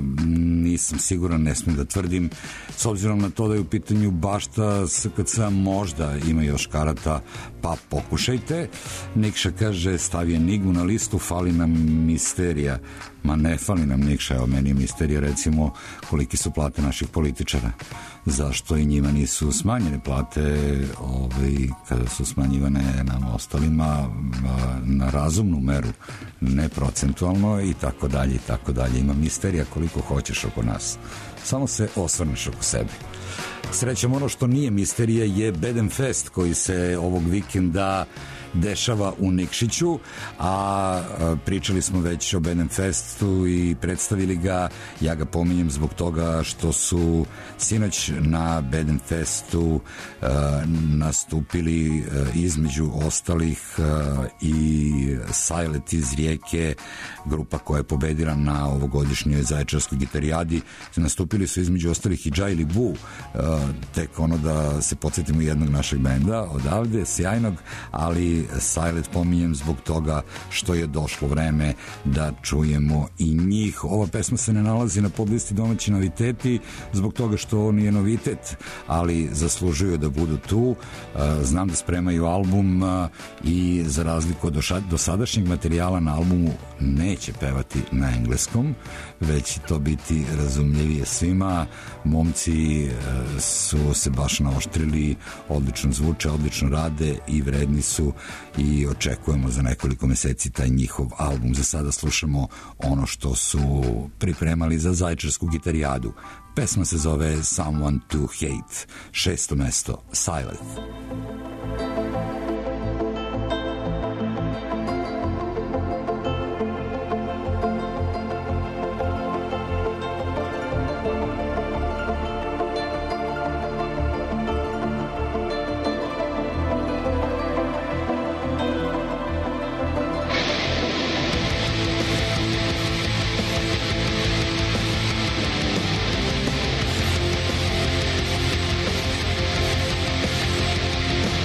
S2: nisam siguran, ne smijem da tvrdim. S obzirom na to da je u pitanju bašta S K C, možda ima još karata, pa pokušajte. Nikša kaže, stavi Enigmu na listu, fali nam Misterija. Ma ne fali nam Nikša, evo meni je Misterija recimo koliki su plate naših političara. Zašto i njima nisu smanjene plate, ovaj, kada su smanjivane nam ostalima na razumnu meru, ne procentualno i tako dalje i tako dalje. Ima Misterija koliko hoćeš oko nas. Samo se osvrneš oko sebe. Srećem, ono što nije misterija je Bedenfest koji se ovog vikenda dešava u Nikšiću, a pričali smo već o Bedenfestu i predstavili ga. Ja ga pominjem zbog toga što su sinoć na Bedenfestu uh, nastupili uh, između ostalih uh, i Sajlet iz Rijeke, grupa koja je pobedila na ovogodišnjoj Zaječarskoj gitarijadi. Nastupili su između ostalih i Džajli Bu, uh, tek ono da se podsjetimo jednog našeg benda odavde, sjajnog, ali Sajlet pominjem zbog toga što je došlo vreme da čujemo i njih. Ova pesma se ne nalazi na podlisti domaći noviteti zbog toga što on nije novitet, ali zaslužuju da budu tu. Znam da spremaju album i za razliku od dosadašnjeg materijala na albumu neće pevati na engleskom, već će to biti razumljivije svima. Momci su se baš naoštrili, odlično zvuče, odlično rade i vredni su i očekujemo za nekoliko meseci taj njihov album. Za sada slušamo ono što su pripremali za Zaječarsku gitarijadu. Pesma se zove Someone to Hate. Šesto mesto, Silent.
S14: Silent.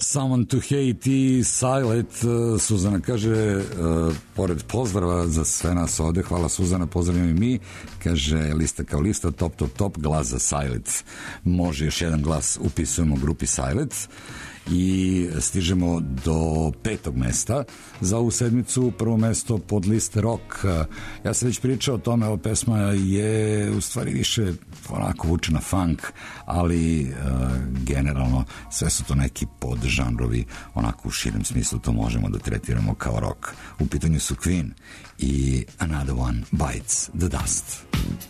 S2: Someone to Hate i Silent. Suzana kaže, uh, pored pozdrava za sve nas ovde, hvala Suzana, pozdravljamo i mi, kaže lista kao lista, top, top, top, glas za Silent. Može još jedan glas, upisujemo grupi Silent i stižemo do petog mesta za ovu sedmicu. Prvo mesto pod liste rock. Ja sam već pričao o tome, ova pesma je u stvari više onako vuče na funk, ali uh, generalno sve su to neki podžanrovi, onako u širem smislu to možemo da tretiramo kao rock. U pitanju su Queen i Another One Bites the Dust.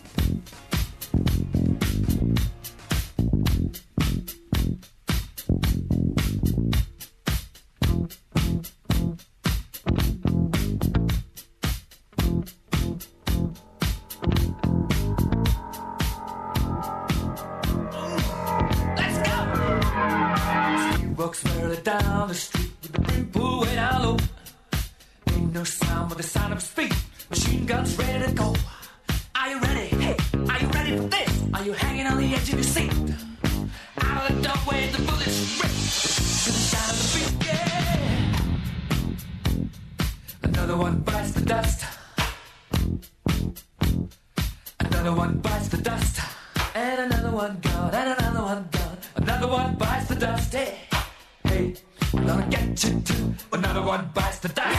S6: Walks merrily down the street with the brim pulled way down low. Ain't no sound but the sound of his feet. Machine guns ready to go. Are you ready? Hey, are you ready for this? Are you hanging on the edge of your seat? Out of the doorway, the bullets rip to the sound of the beat. Yeah. Another one bites the dust. Another one bites the dust. And another one gone. And another one gone. Another one bites the dust. Hey. Hey, I'm gonna get you too. Another one bites the dust.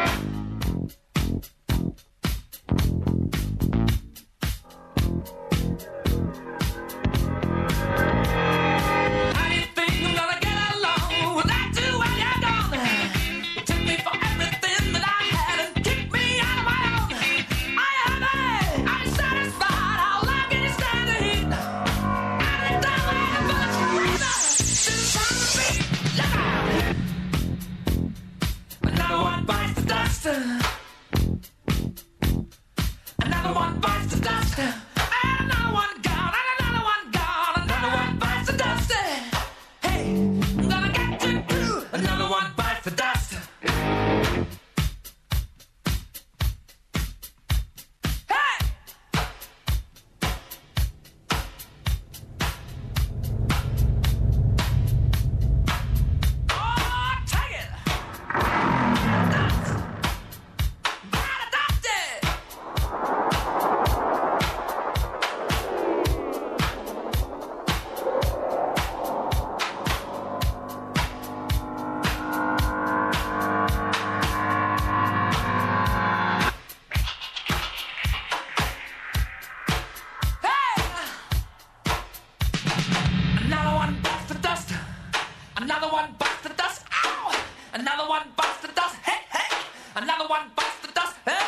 S6: How do you think I'm gonna get along without you when you're gone? You took me for everything that I had and kicked me out of my own. I am happy, I'm satisfied. How long can you stand the heat? Out of the doorway, bullets breathe out. To the sound of the beat. Another one bites the dust. Another one bites the dust. And another one gone. And another one gone. Another one bites the dust. Hey, I'm gonna get you too. Another one bites the dust. Hey! Oh, take it! Another one bites the dust. Another one bites the dust. Ow! Another one bites the dust. Hey, hey! Another one bites the dust. Hey!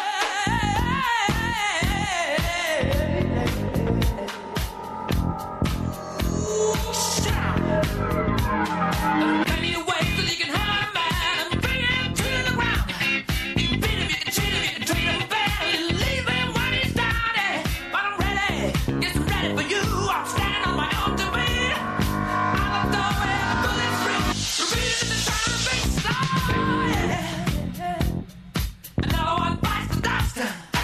S6: Shout! Maybe a way that you can hurt a man and bring him to the ground. You can beat him, you can cheat him, you can treat him bad, you leave him when he's down. Hey, but I'm ready. Yes, I'm ready for you. I'm standing on my own to be. Out of the way, the bullets rip. Repeat the sound of the beat. Oh, yeah. Another one bites the dust.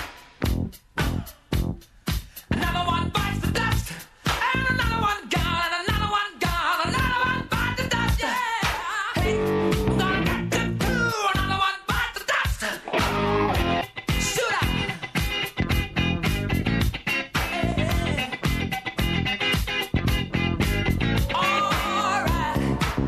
S6: Another one bites the dust. And another one gone. And another one gone. Another one bites the dust. Yeah. Hey, I'm gonna get them too. Another one bites the dust. Shoot up. All right.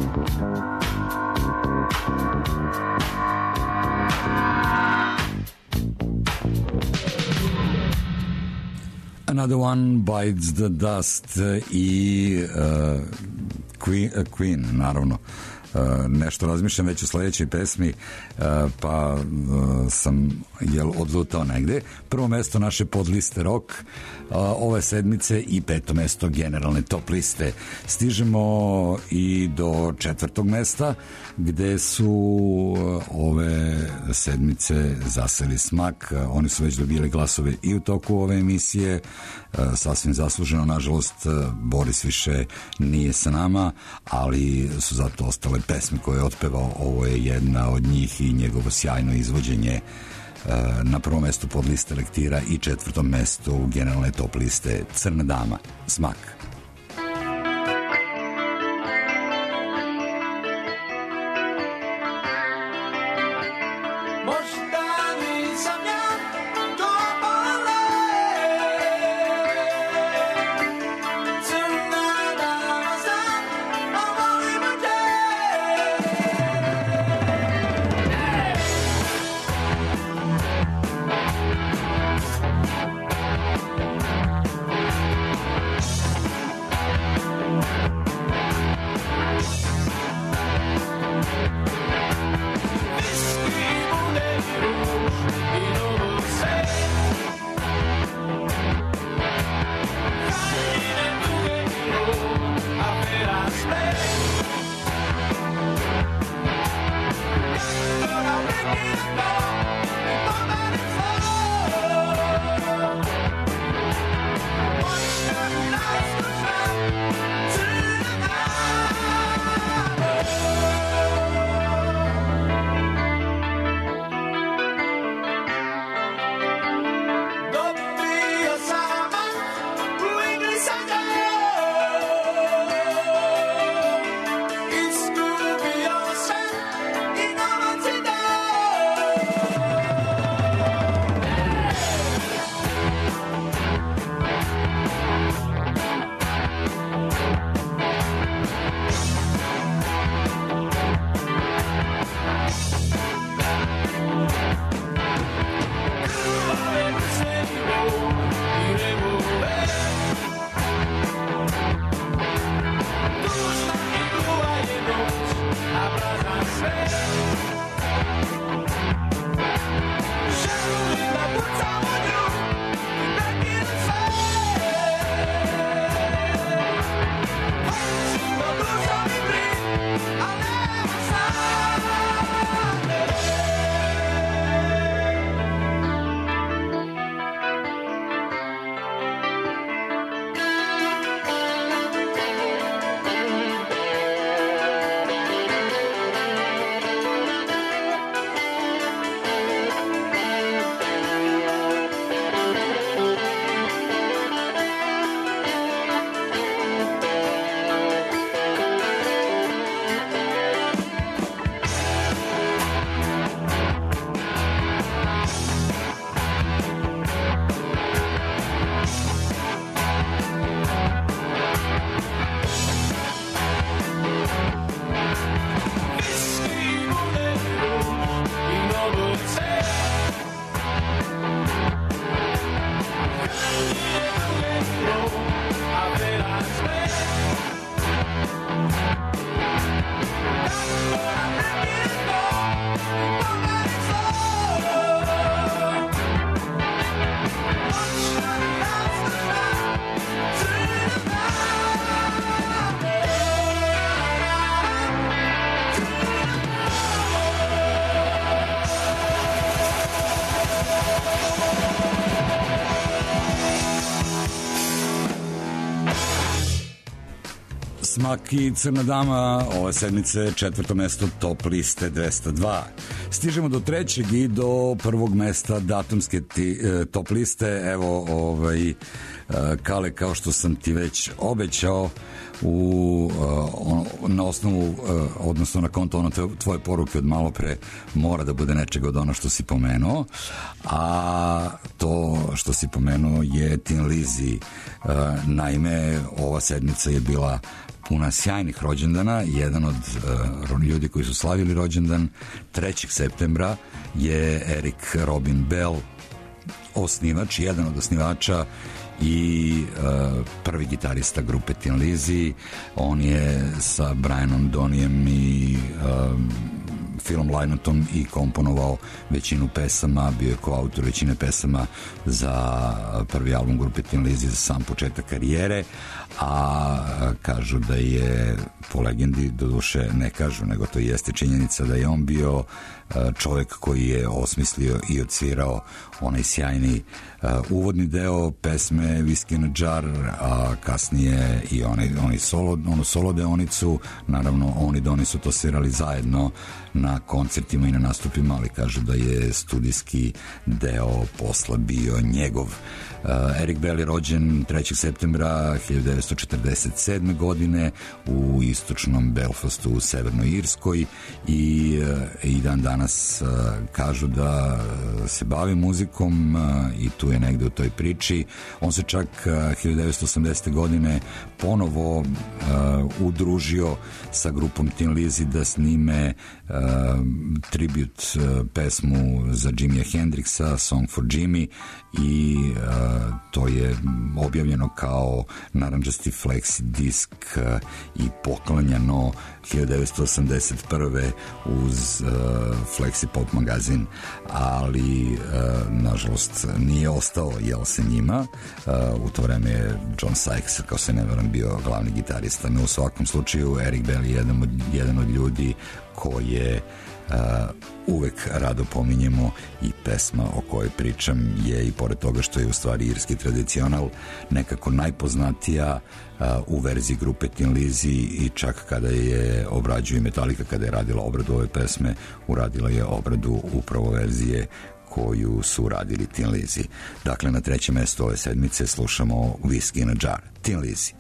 S2: Another One Bites the Dust i uh, Queen, uh, Queen, naravno. Uh, nešto razmišljam već o sledećoj pesmi, uh, pa uh, sam jel odlutao negde. Prvo mesto naše podliste rock uh, ove sedmice i peto mesto generalne top liste. Stižemo i do četvrtog mesta gde su uh, ove sedmice zaseli smak. Uh, oni su već dobili glasove i u toku ove emisije, uh, sasvim zasluženo. Nažalost, uh, Boris više nije sa nama, ali su zato ostale pesme koje je otpevao. Ovo je jedna od njih i njegovo sjajno izvođenje na prvom mestu pod liste lektira i četvrtom mestu generalne top liste Crna dama, Smak. Smak i Crna dama ove sedmice četvrto mesto top liste dvesta dva. Stižemo do trećeg i do prvog mesta datumske ti, e, top liste. Evo, ovaj, e, Kale, kao što sam ti već obećao, u, uh, na osnovu, uh, odnosno na konto ono tvoje poruke od malo pre, mora da bude nečega od ono što si pomenuo, a to što si pomenuo je Tin Lizzy. Uh, naime, ova sedmica je bila puna sjajnih rođendana. Jedan od uh, ljudi koji su slavili rođendan trećeg septembra je Eric Robin Bell, osnivač, jedan od osnivača i uh, prvi gitarista grupe Tin Lizzy. On je sa Brianom Donijem i uh, Philom Lynottom i komponovao većinu pesama, bio je koautor većine pesama za prvi album grupe Tin Lizzy, za sam početak karijere, a kažu da je, po legendi, doduše ne kažu, nego to jeste činjenica, da je on bio čovjek koji je osmislio i odsvirao onaj sjajni uh, uvodni deo pesme Whiskey in a Jar, a kasnije i onaj, onaj solo, onu solo deonicu. Naravno, oni i Doni su to svirali zajedno na koncertima i na nastupima, ali kažu da je studijski deo posla bio njegov. Uh, Eric Bell je rođen trećeg septembra hiljadu devetsto četrdeset sedme. godine u istočnom Belfastu u Severnoj Irskoj i, uh, i dan danas uh, kažu da se bavi muzikom uh, i tu je negde u toj priči. On se čak uh, hiljadu devetsto osamdesete. godine ponovo uh, udružio sa grupom Tin Lizzy da snime uh, tribute uh, pesmu za Jimija Hendrixa, Song for Jimmy, i uh, to je objavljeno kao narandžasti flexi disk uh, i poklanjano hiljadu devetsto osamdeset prve uz uh, Flexi Pop magazin, ali uh, nažalost nije ostao jel se njima. Uh, u to vreme je John Sykes, kao se ne varam, bio glavni gitarista. No, u svakom slučaju Eric Bell je jedan od, jedan od ljudi koje Uh, uvek rado pominjemo, i pesma o kojoj pričam je, i pored toga što je u stvari irski tradicional, nekako najpoznatija uh, u verziji grupe Tin Lizzy, i čak kada je obrađuje Metallica, kada je radila obradu ove pesme, uradila je obradu upravo verzije koju su radili Tin Lizzy. Dakle, na trećem mjestu ove sedmice slušamo Whiskey in a Jar, Tin Lizzy.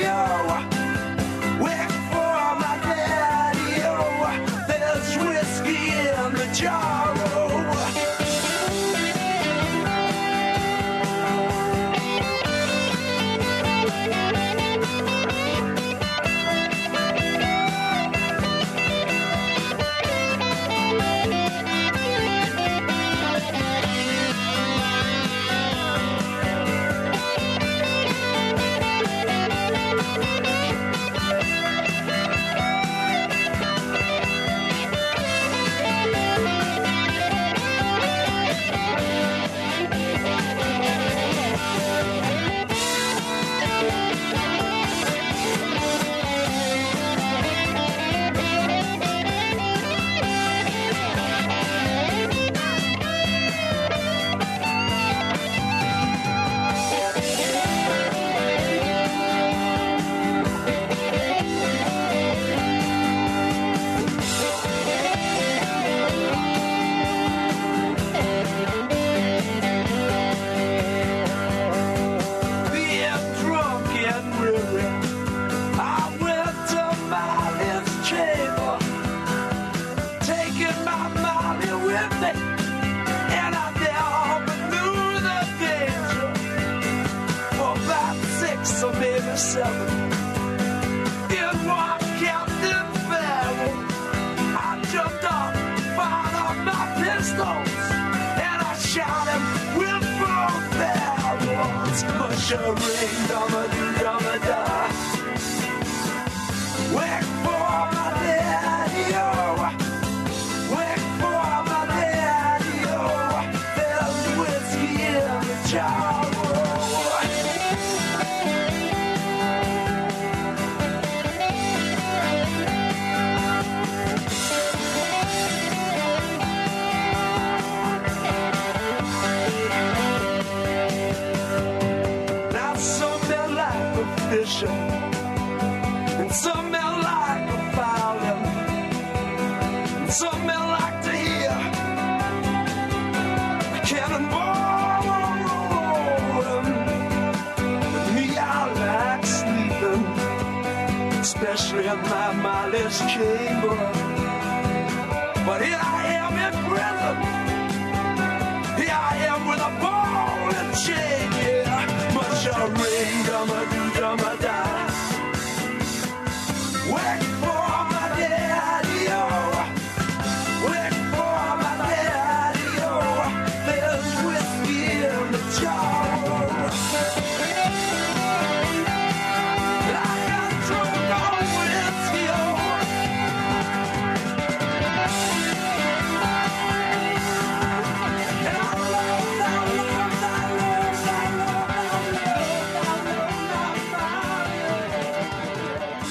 S6: Whiskey shall ring, dama do, dama da. Wait for my daddy-o, wait for my daddy-o. There's whiskey in the jar. And some men like a fowler, and some men like to hear a cannonball rolling. With me, I like sleeping, especially in my mindless chamber. But here I am in prison, here I am with a ball and chain, yeah. Much a ring, dama do, dama da. Wait for my daddy-o, wait for my daddy-o. There's whiskey in the jar. I got drunk on whiskey-o. And I love, I love, I love, I love, I love, I love, I love.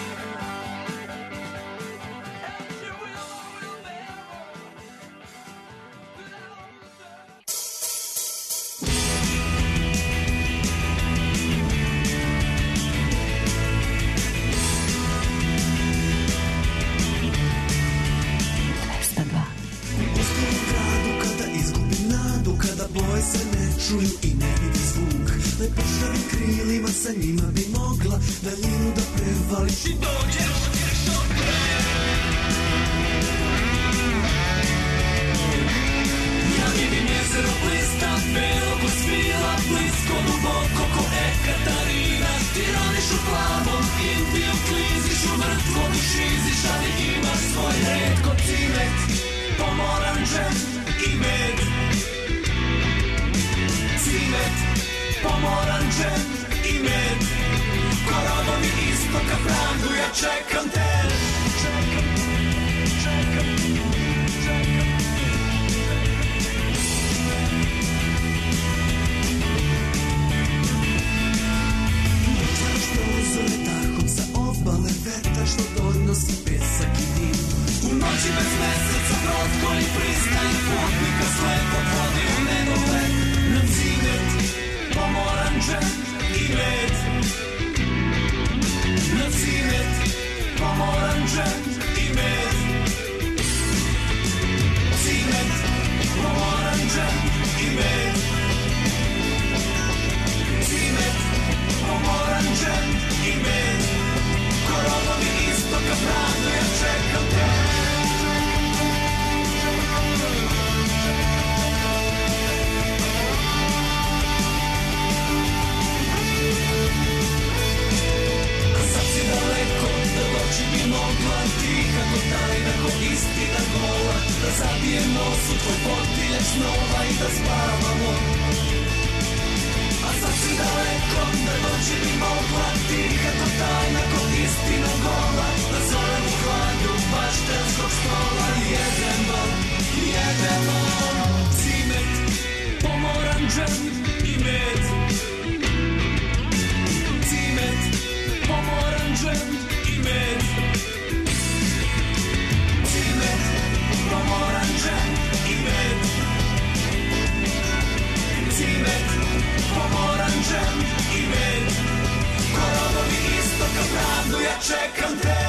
S19: Boje se ne čuju i ne vidi zvuk. Lepoštavim krilima sa njima bi mogla daljinu da prevališ i dođeš što pre. Ja vidim jezero blista, belog svila, blisko duboko ko Ekaterina. Ti roniš u plavom, Indiju kliziš, u mrtvogu šiziš, ali imaš svoj red ko cimet, pomoranđe i med. Cimet, pomoranđe i med. Ko robovi istoka pravdu, ja čekam te. Čekam, čekam, čekam. Otvaraš prozore tahom sa obale, vetar što donosi pesak i dim. U noći bez meseca brod koji pristaje, putnika slepo vodi u nedogled. Na cimet, pomoranđe i med. Na cimet, pomoranđe i med. Cimet, pomoranđe i med. Cimet, pomoranđe i med. Ko robovi istoka pravdu, ja čekam te. Daleko da doći bi mogla, tiha ko tajna, ko istina gola. Da zabije nos u tvoj potiljak snova i da spavamo. A sad si daleko da doći bi mogla, tiha ko tajna, ko istina gola. Da zovem u hladu baštelskog stola. Jedemo, jedemo. Cimet, pomoranđe i med. Cimet, pomoranđe i med. Cimet, pomoranđe i med. Cimet, pomoranđe i med. Ko robovi istoka pravdu, ja čekam te.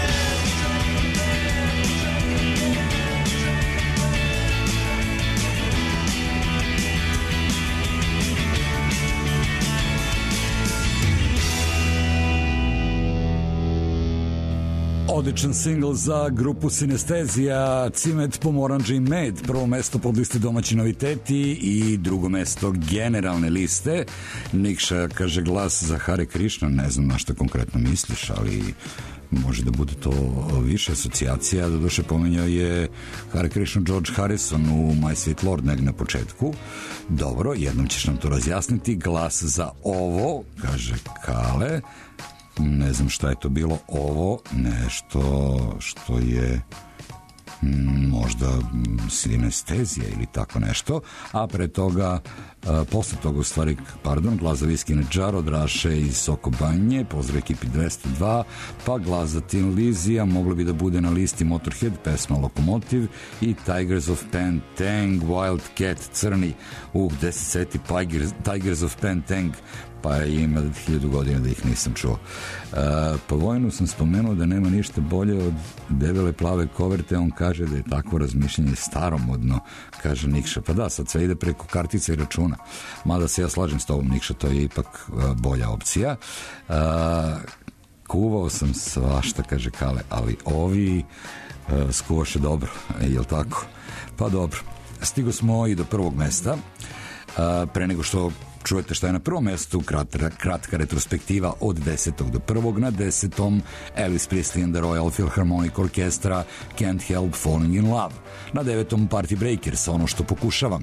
S2: Odličan singl za grupu Sinestezija, Cimet, pomoranđe i med. Prvo mesto pod liste domaći noviteti i drugo mesto generalne liste. Nikša kaže glas za Hare Krishna, ne znam na što konkretno misliš, ali može da bude to više asocijacija. Doduše pomenjao je Hare Krishna George Harrison u My Sweet Lord negdje na početku. Dobro, jednom ćeš nam to razjasniti. Glas za ovo, kaže Kale. Ne znam šta je to bilo ovo, nešto što je možda sinestezija ili tako nešto, a pre toga a, posle toga u stvari, pardon, glas za Whiskey in a Jar od Raše iz Soko Banje, pozdrav ekipi dvesta dva, pa glas za Tin Lizzy, a moglo bi da bude na listi Motorhead, pesma Lokomotiv i Tigers of Pantang, Wildcat, crni, uh, gde se seti Tigers, Tigers of Pantang, pa ima hiljadu godina da ih nisam čuo. Uh, po Vojnu sam spomenuo da nema ništa bolje od debele plave koverte, on kaže da je takvo razmišljanje staromodno, kaže Nikša. Pa da, sad sve ide preko kartice i računa. Mada se ja slažem s tobom, Nikša, to je ipak uh, bolja opcija. Uh, kuvao sam svašta, kaže Kale, ali ovi uh, skuvaše dobro, je li tako? Pa dobro. Stigo smo i do prvog mesta. Uh, pre nego što čujete šta je na prvom mjestu, kratka, kratka retrospektiva od desetog do prvog. Na desetom Elvis Presley and the Royal Philharmonic Orchestra, Can't Help Falling in Love. Na devetom Party Breakers, ono što pokušavam.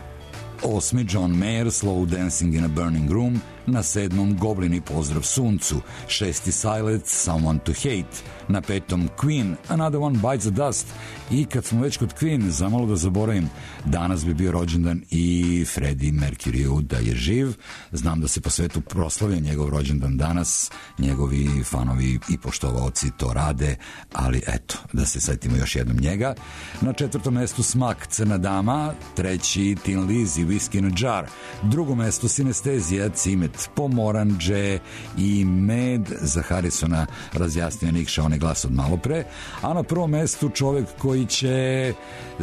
S2: Osmi John Mayer, Slow Dancing in a Burning Room. Na sedmom Goblini, Pozdrav suncu. Šesti Silence, Someone to Hate. Na petom Queen, Another One Bites the Dust. I kad smo već kod Queen, zamalo da zaboravim, danas bi bio rođendan i Freddie Mercuryu da je živ. Znam da se po svetu proslavlja njegov rođendan danas, njegovi fanovi i poštovaoci to rade, ali eto, da se setimo još jednom njega. Na četvrtom mestu Smak, Crna dama. Treći Tin Lizzy, Whiskey in a Jar. Drugo mesto Sinestezija, Cimet, Pomoranđe i Med. Za Harrisona razjasnio Nikša, on je glas od malo pre. A na prvom mestu čovek koji će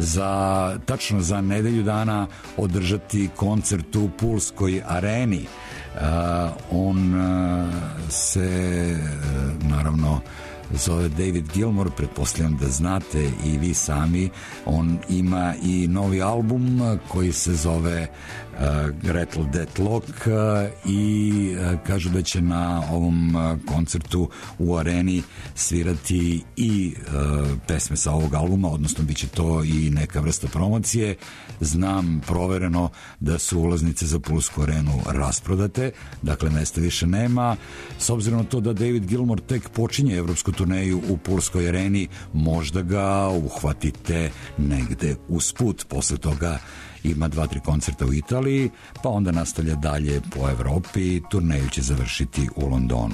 S2: za, tačno za nedelju dana održati koncert u Pulskoj areni. Uh, on uh, se uh, naravno zove David Gilmour, pretpostavljam da znate i vi sami. On ima i novi album koji se zove uh, Rattle That Lock uh, i uh, kažu da će na ovom uh, koncertu u areni svirati i uh, pesme sa ovog albuma, odnosno bit će to i neka vrsta promocije. Znam provereno da su ulaznice za Pulsku arenu rasprodate, dakle mesta više nema. S obzirom na to da David Gilmour tek počinje evropsku turneju u Pulskoj areni, možda ga uhvatite negde usput. Posle toga ima dva, tri koncerta u Italiji, pa onda nastavlja dalje po Evropi. Turneju će završiti u Londonu.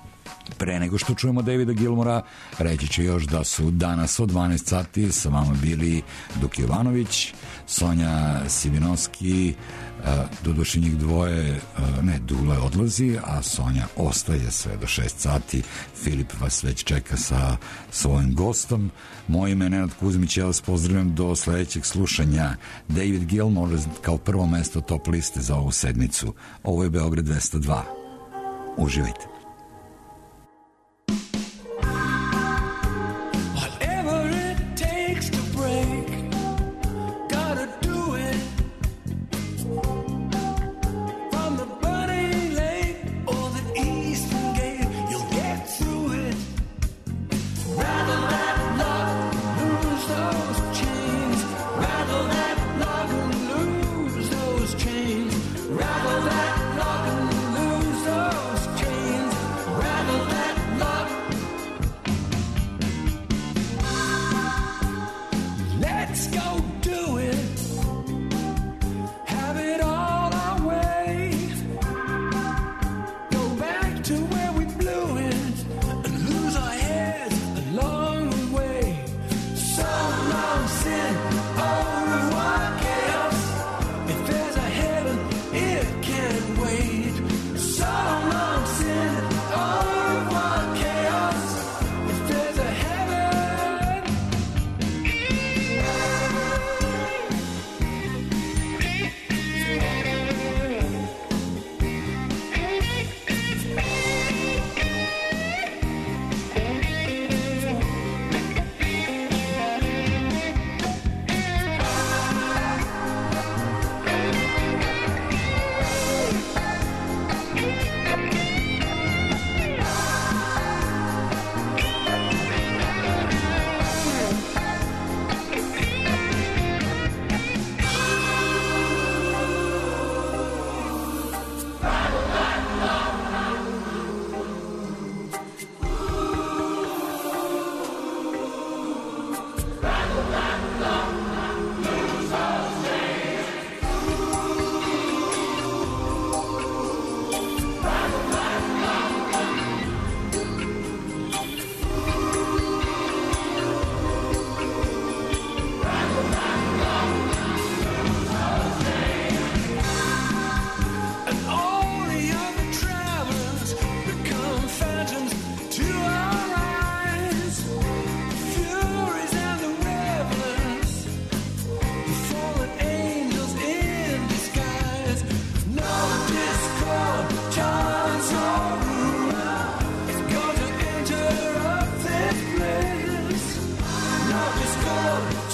S2: Pre nego što čujemo Davida Gilmoura, reći ću još da su danas od dvanaest sati sa vama bili Duk Jovanović, Sonja Sivinovski, doduše njih dvoje, ne, Dule odlazi, a Sonja ostaje sve do šest sati. Filip vas već čeka sa svojim gostom. Moje ime je Nenad Kuzmić, ja vas pozdravljam do sledećeg slušanja. David Gilmour kao prvo mesto top liste za ovu sedmicu. Ovo je Beograd dvesta dva. Uživajte.
S6: Chains, rattle that lock and lose those chains.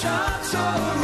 S19: shots of